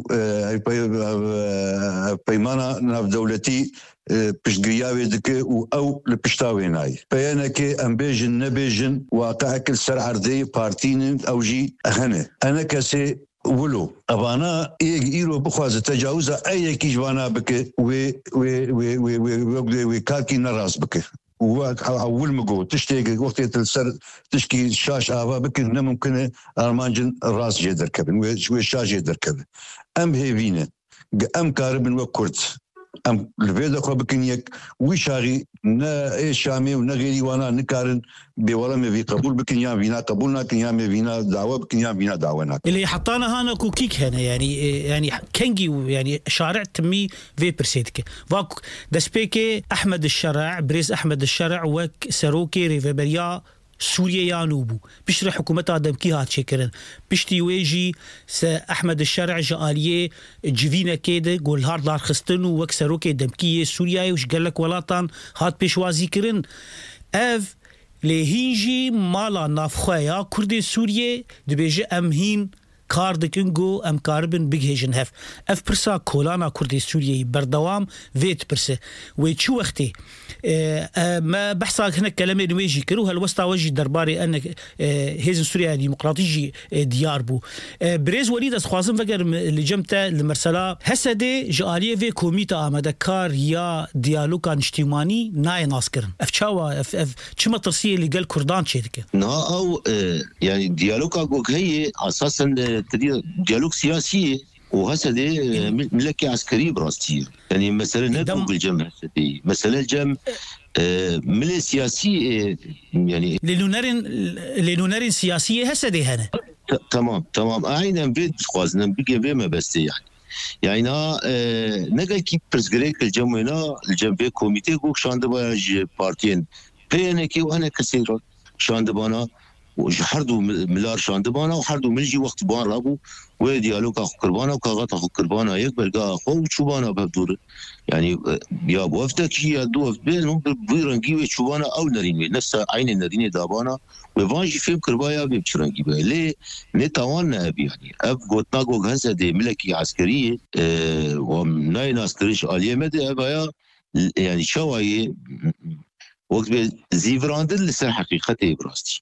بيمانا ناف دولتي پشتگیری دکه و او لپشتاوی نای. پیانه که ام بیجن نبیجن واقع کل سر عرضی پارتین او جی اهنه. انا کسی ولو ابانا ایگ ایرو بخواز تجاوز ای کی جوانا بکه و و و و و و کاکی نراس بکه. و اول مگو تشتیگ وقتی تلسر تشکی شاش آوا بکه نممکنه آرمانجن راس جدر کبن و شو شاش جدر کبن. ام هیوینه. ام کاربن و کرد. ام الفيدا خو بكنيك ويشاغي نا اي شامي ونا غيري وانا نكارن بولا ما في قبول بكنيا فينا قبولنا كنيا ما فينا دعوه بكنيا فينا دعونا اللي حطانا هنا كوكيك هنا يعني يعني كنجي يعني شارع تمي في برسيدك فاك دسبيكي احمد الشرع بريز احمد الشرع وك سروكي ريفبريا سوريا يانوبو بشرح حكومتها دمكي هات شكرن بشتي ويجي س احمد الشرع جاليه جيفينا كده قول هارد دار خستن وكسروكي دمكيه سوريا وش قال لك ولاتان هات بيشوازي كرن اف لهيجي مالا نافخويا كردي سوريا دبيجي امهين كاردكنجو ام كاربن بيجهجن هف اف برسا كولانا كردي سوريا بردوام فيت برسه ويتشو وقتي اه اه ما بحثا هنا كلامي نويجي كروها الوسطى وجي درباري ان اه هيزن سوريا ديمقراطيجي اه ديار بو اه بريز وليد از خوازم فقر اللي جمتا المرسلا هسدي جاليه في كوميتا امدكار يا ديالوكا اجتماعي ناي ناسكرن اف تشاوا اف اف تشما ترسيه اللي قال كردان شيدك نا او اه يعني ديالوكا هي اساسا ديالوج سياسي وهسه دي ملكي عسكري براستي يعني مثلا نبغى الجمع دي مثلا الجمع ملي سياسي يعني لنونرين لنونرين سياسيه هسه دي هنا تمام تمام عينا بيت خوازنا بيجي بما بس يعني يعني نا نقل كي برزغريك الجمع هنا الجمع كوميتي كوك شاندباج بارتين بينكي وانا كثير شاندبانا وحردو ملار شاندبانا وحردو ملجي وقت بان رابو وديالوكا خو قربانا وكاغاتا خو قربانا يك بلقا خو تشوبانا بهدور يعني يا بوفتك يا دو بين بيرنجي وتشوبانا او نريني نفس عين نريني دابانا وفانجي فيم كربايا بيبشرنجي ليه نتاوانا يعني اب غوتنا غو هسه دي ملكي عسكريه اه ومناي ناستريش اليه مدى ابايا يعني شوايه وقت زيفراندل لسر حقيقته براستي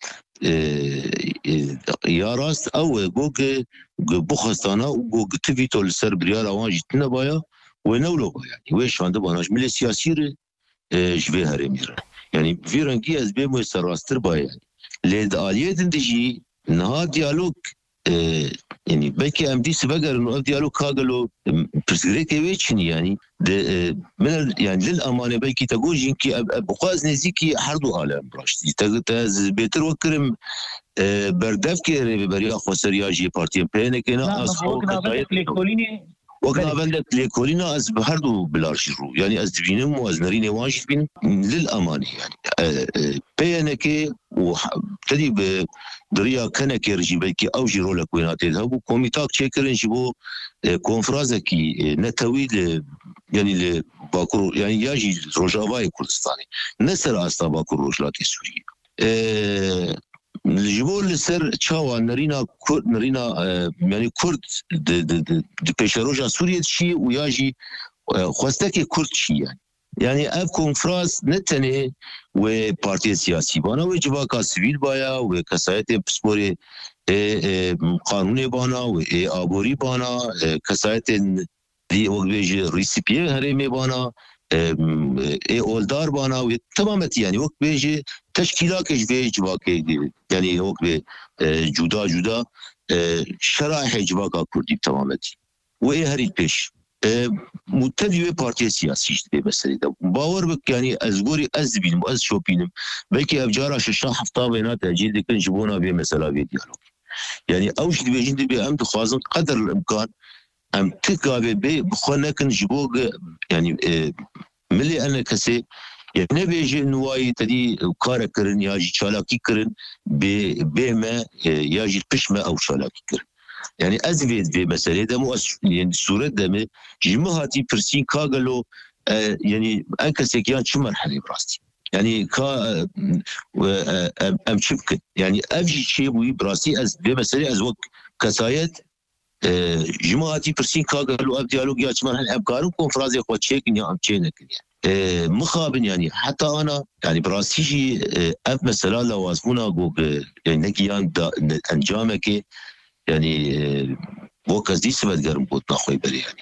يا راست او جوج بخستانا وجوج تفيتو السر بريال اوانج تنبايا ونولو يعني ويش عنده باناش ملي سياسي جبه هرمير يعني في رنجي از بيمو سراستر بايا يعني ليد اليات اندجي نها ديالوج يعني بلكي ام دي سبقر انه ديالوج كاغلو برسكريتي ويتشني يعني من يعني للامانه بلكي تقول كي بقاز نزيكي حردو عالم براشتي تاز بيتر وكرم بردف كي بريا خسريا جي بارتي بينك انا اصحاب وقنا بندك ليكولينا از بهردو بلارشرو يعني از دبينم واز نريني واجد بين للامانه يعني بينك وابتدي بدريا كنك يرجي بلكي او جيرو لك وينات يذهبوا كوميتاك تشيكرن شبو كونفرازكي نتوي يعني باكور يعني ياجي روجافاي كردستاني نسر استا باكور روجلاتي سوري الجبول لسر تشاوا نرينا كرد نرينا يعني كرد د بيشروجا سوريا شي وياجي خواستك كرد شي يعني يعني اب كونفرانس نتنه و بارتي سياسي بانا و جواكا سيفيل بايا و كسايت بسبوري قانوني بانا و ابوري بانا كسايت دي وجبيجي ريسيبيه هرمي بانا اي اولدار بانا و تمامت يعني وقت بيجي تشكيلات جبي جواكي يعني وقت جودا جودا شرائح جواكا كردي تمامت و اي هري بيش متدیو پارتی سیاسی به مسئله ده باور بک یعنی از گوری از بینم از شو بینم بلکه افجار شش هفته بینات تجدید کن جبونا به مسئله به دیالوگ یعنی اوش دی بجند به ام خواصن قدر الامکان ام تکابه به بخونه کن جبوگ یعنی ملی انا کسی یعنی بیجی نوایی تدی کار کرن یا جی چالاکی کرن به به ما یا جی پشمه او چالاکی کرن يعني أزفيد في مسألة ده مو يعني صورة ده جماعتي برسين كاغلو آه يعني أنك سكيان شو مرحلة براستي يعني كا آه أم شبكت يعني أفجي شيء وي براستي أز في مسألة أز وقت كسايد آه جماعتي برسين كاغلو أب ديالوج يا شو مرحلة أبكارو كونفرانس يقوى تشيك إني أم تشينك يعني آه مخابن يعني حتى أنا يعني براستي شيء آه أب مسألة لو أسمونا جوج يعني نكيان أنجامك يعني وكاز دي سبت قرم بود نخوي بري يعني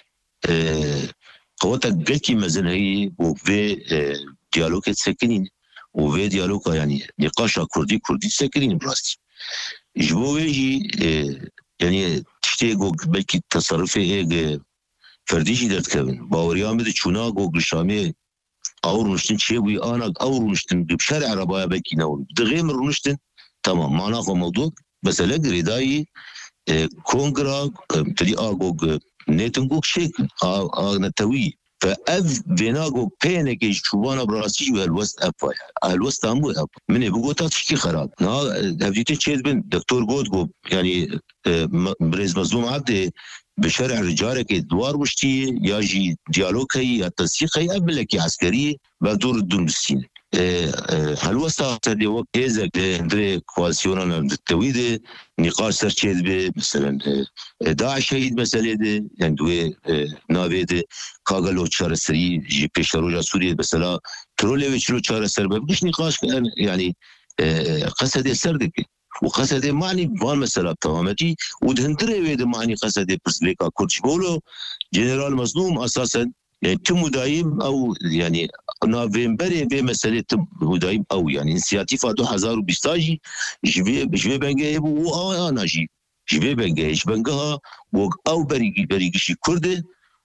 قوتا قلكي مزن هي وفي ديالوج تسكنين وفي ديالوج يعني نقاشا كردي كردي تسكنين براستي جبو يجي يعني تشتي جوج بلكي تصرفي ايه فرديشي درت كابن باوريان بده چونا جوج شامي اور نشتن شي وي انا اور نشتن بشارع ربايا بلكي نور دغيم رنشتن تمام ما ناخذ موضوع بس لقري داي كونغرا تدي اغوغ نيتنغوك شيك ا نتوي فاف بيناغو بينك شوبانا براسي والوست ابا الوست امو اب من بوغوتا تشكي خراب نا هبديتي تشيد بن دكتور جودغو يعني بريز مظلوم عبد بشرع رجالك دوار وشتي ياجي ديالوج هي التنسيق هي قبل عسكري بدور الدنسين هل وصلت تدي وقت هذا دري كواليسيون التويد نقاش سرچيد به مثلا داعش شهيد مسألة ده يعني دوي نابد كاغلو چارسري جي بيشروجا سوريا مثلا تروليفيتش لو چارسر بش نقاش يعني قصد سردك وقصد معني بان مسألة تمامتي ودهندري ويد معني قصد برسليكا كورش بولو جنرال مظلوم اساسا يعني تم دايم او يعني نوفمبر في مسألة تم دايم او يعني انسياتيفا دو هزار وبيست جبي جبي بنجي و انا جي جبي بنجي بنجها و او بريجي بريجي كرد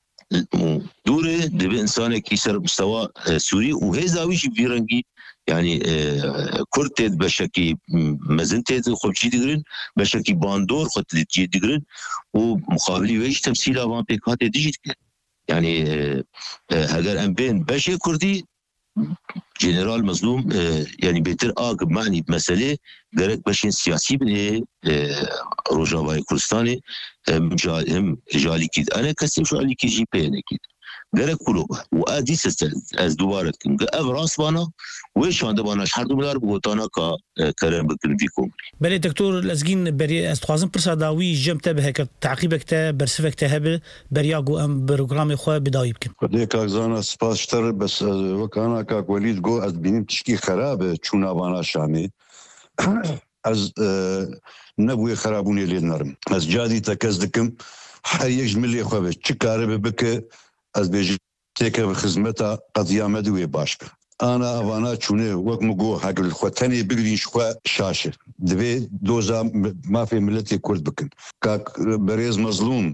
دوره دبي انسان كيسر مستوى سوري وهذا ويش بيرنجي يعني كرد بشكي مزنتي خوبشي دغرين بشكي باندور خط لتجي دغرين ومقابلي ويش تمثيل اوان بيكات ديجيت يعني اگر ام بين باشي كردي جنرال مظلوم يعني بيتر اق معني بمساله غيرك باشين سياسي بني روجاواي كردستاني هم جالي كيد انا كسم شو علي كي جي بي انا كيد غيرك كله وادي از دوباره كم افراس بانا ويش عند بانا شهر دولار بوتانا كا كلام بكل فيكم بله دكتور لازقين بري استخوازن برسا داوي جمته بهك تعقيبك تا برسفك تهب برياغو ام بروجرام خو بدايب كم ديك زانا سباس شتر بس وكانا كاك وليد جو از بينم تشكي خراب چونا بانا شامي از نبوي خرابوني لي نرم از جادي تكزدكم حيج ملي خو تشكار بك از بيجي تيكا بخدمتها قضيه مدوي باشك انا افانا تشوني وقت مقو حق الخوتاني بقري شخوا شاشه دبي دوزا ما في ملتي كرد بكن كاك بريز مظلوم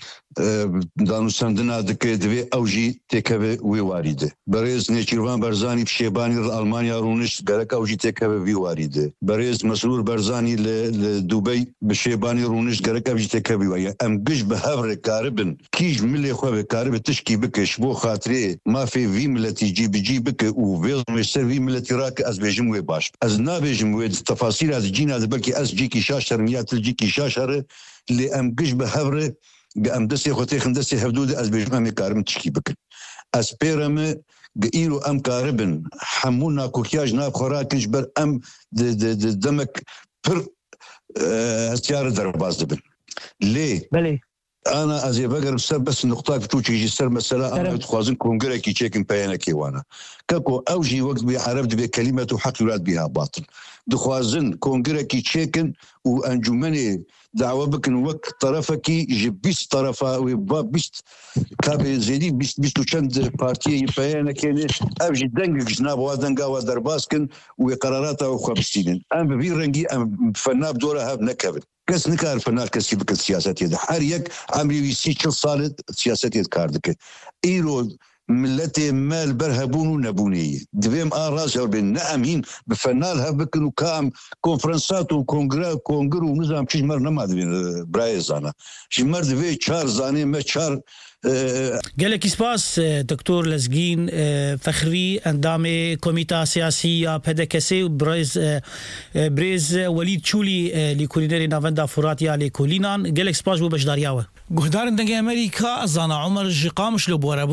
دانو سندنا دكي دبي اوجي تيكا وي وارده بريز نيچيروان برزاني بشيباني المانيا رونش غرك اوجي تيكا وي وارده بريز مسرور برزاني لدبي بشيباني رونش غرك اوجي تيكا وي ام قش بهبر كاربن كيج ملي خو كارب تشكي بكش بو خاطري ما في في ملتي جي بي بك وفيز مستر في ملتي راك از بيجم وي باش از نابيجم وي تفاصيل از جينا بلكي از جيكي شاشر ميات الجيكي شاشر اللي ام قش بهبر ام دسي خوتي خندسي حدود از بيجمع كارم تشكي بكن از بيرم قيلو ام كاربن حمونا كوكياج ناب خوراكنش بر ام دمك پر هەستیارە دەرباز دەبن لێ ئانا ئەزێ بەگەر سەر بەس نقطاک تووچێکی سەر مەسەلا ئانا دخوازن کۆنگرێکی چێکن پەیەنەکێوانە کەکۆ ئەوژی وەک بێ عەرەب دەبێ کەلیمەت و حەقیرات بیها باتن دخوازن کۆنگرێکی چێکن و ئەنجومەنێ دعوە بکن وەک طرفێکی ji بیست طرفا wê بیست kabê zêdî بیست û çend partiyê peyênekêne ev jî dengek ji nav wa denga wa derbas kin û wê qerarata xwe xwe bistînin em bi vî rengî em fenav dora hev nekevin kes nikar fenar kesî bikin siyasetê de her yek emrî wî sî çil salê siyasetê kar dike îro milletê mel ber hebûn û nebûniyê divêm a rast hev bin ne em hîn bi fenar hev bikin û ka em konferansat û kongre kongir û nizam çi ji mer nema divên birayê zana ji mer divê çar zanê me çar gelekî spas Doktor Lezgîn Fexrî endamê Komîta Siyasî ya P D K S û Birêz Welîd Çûlî lîkolînerê navenda Furatiya Lêkolînan gelek spas bû beşdariya we. Guhdarên dengê Amerîka zana Umer ji Qamişlo bore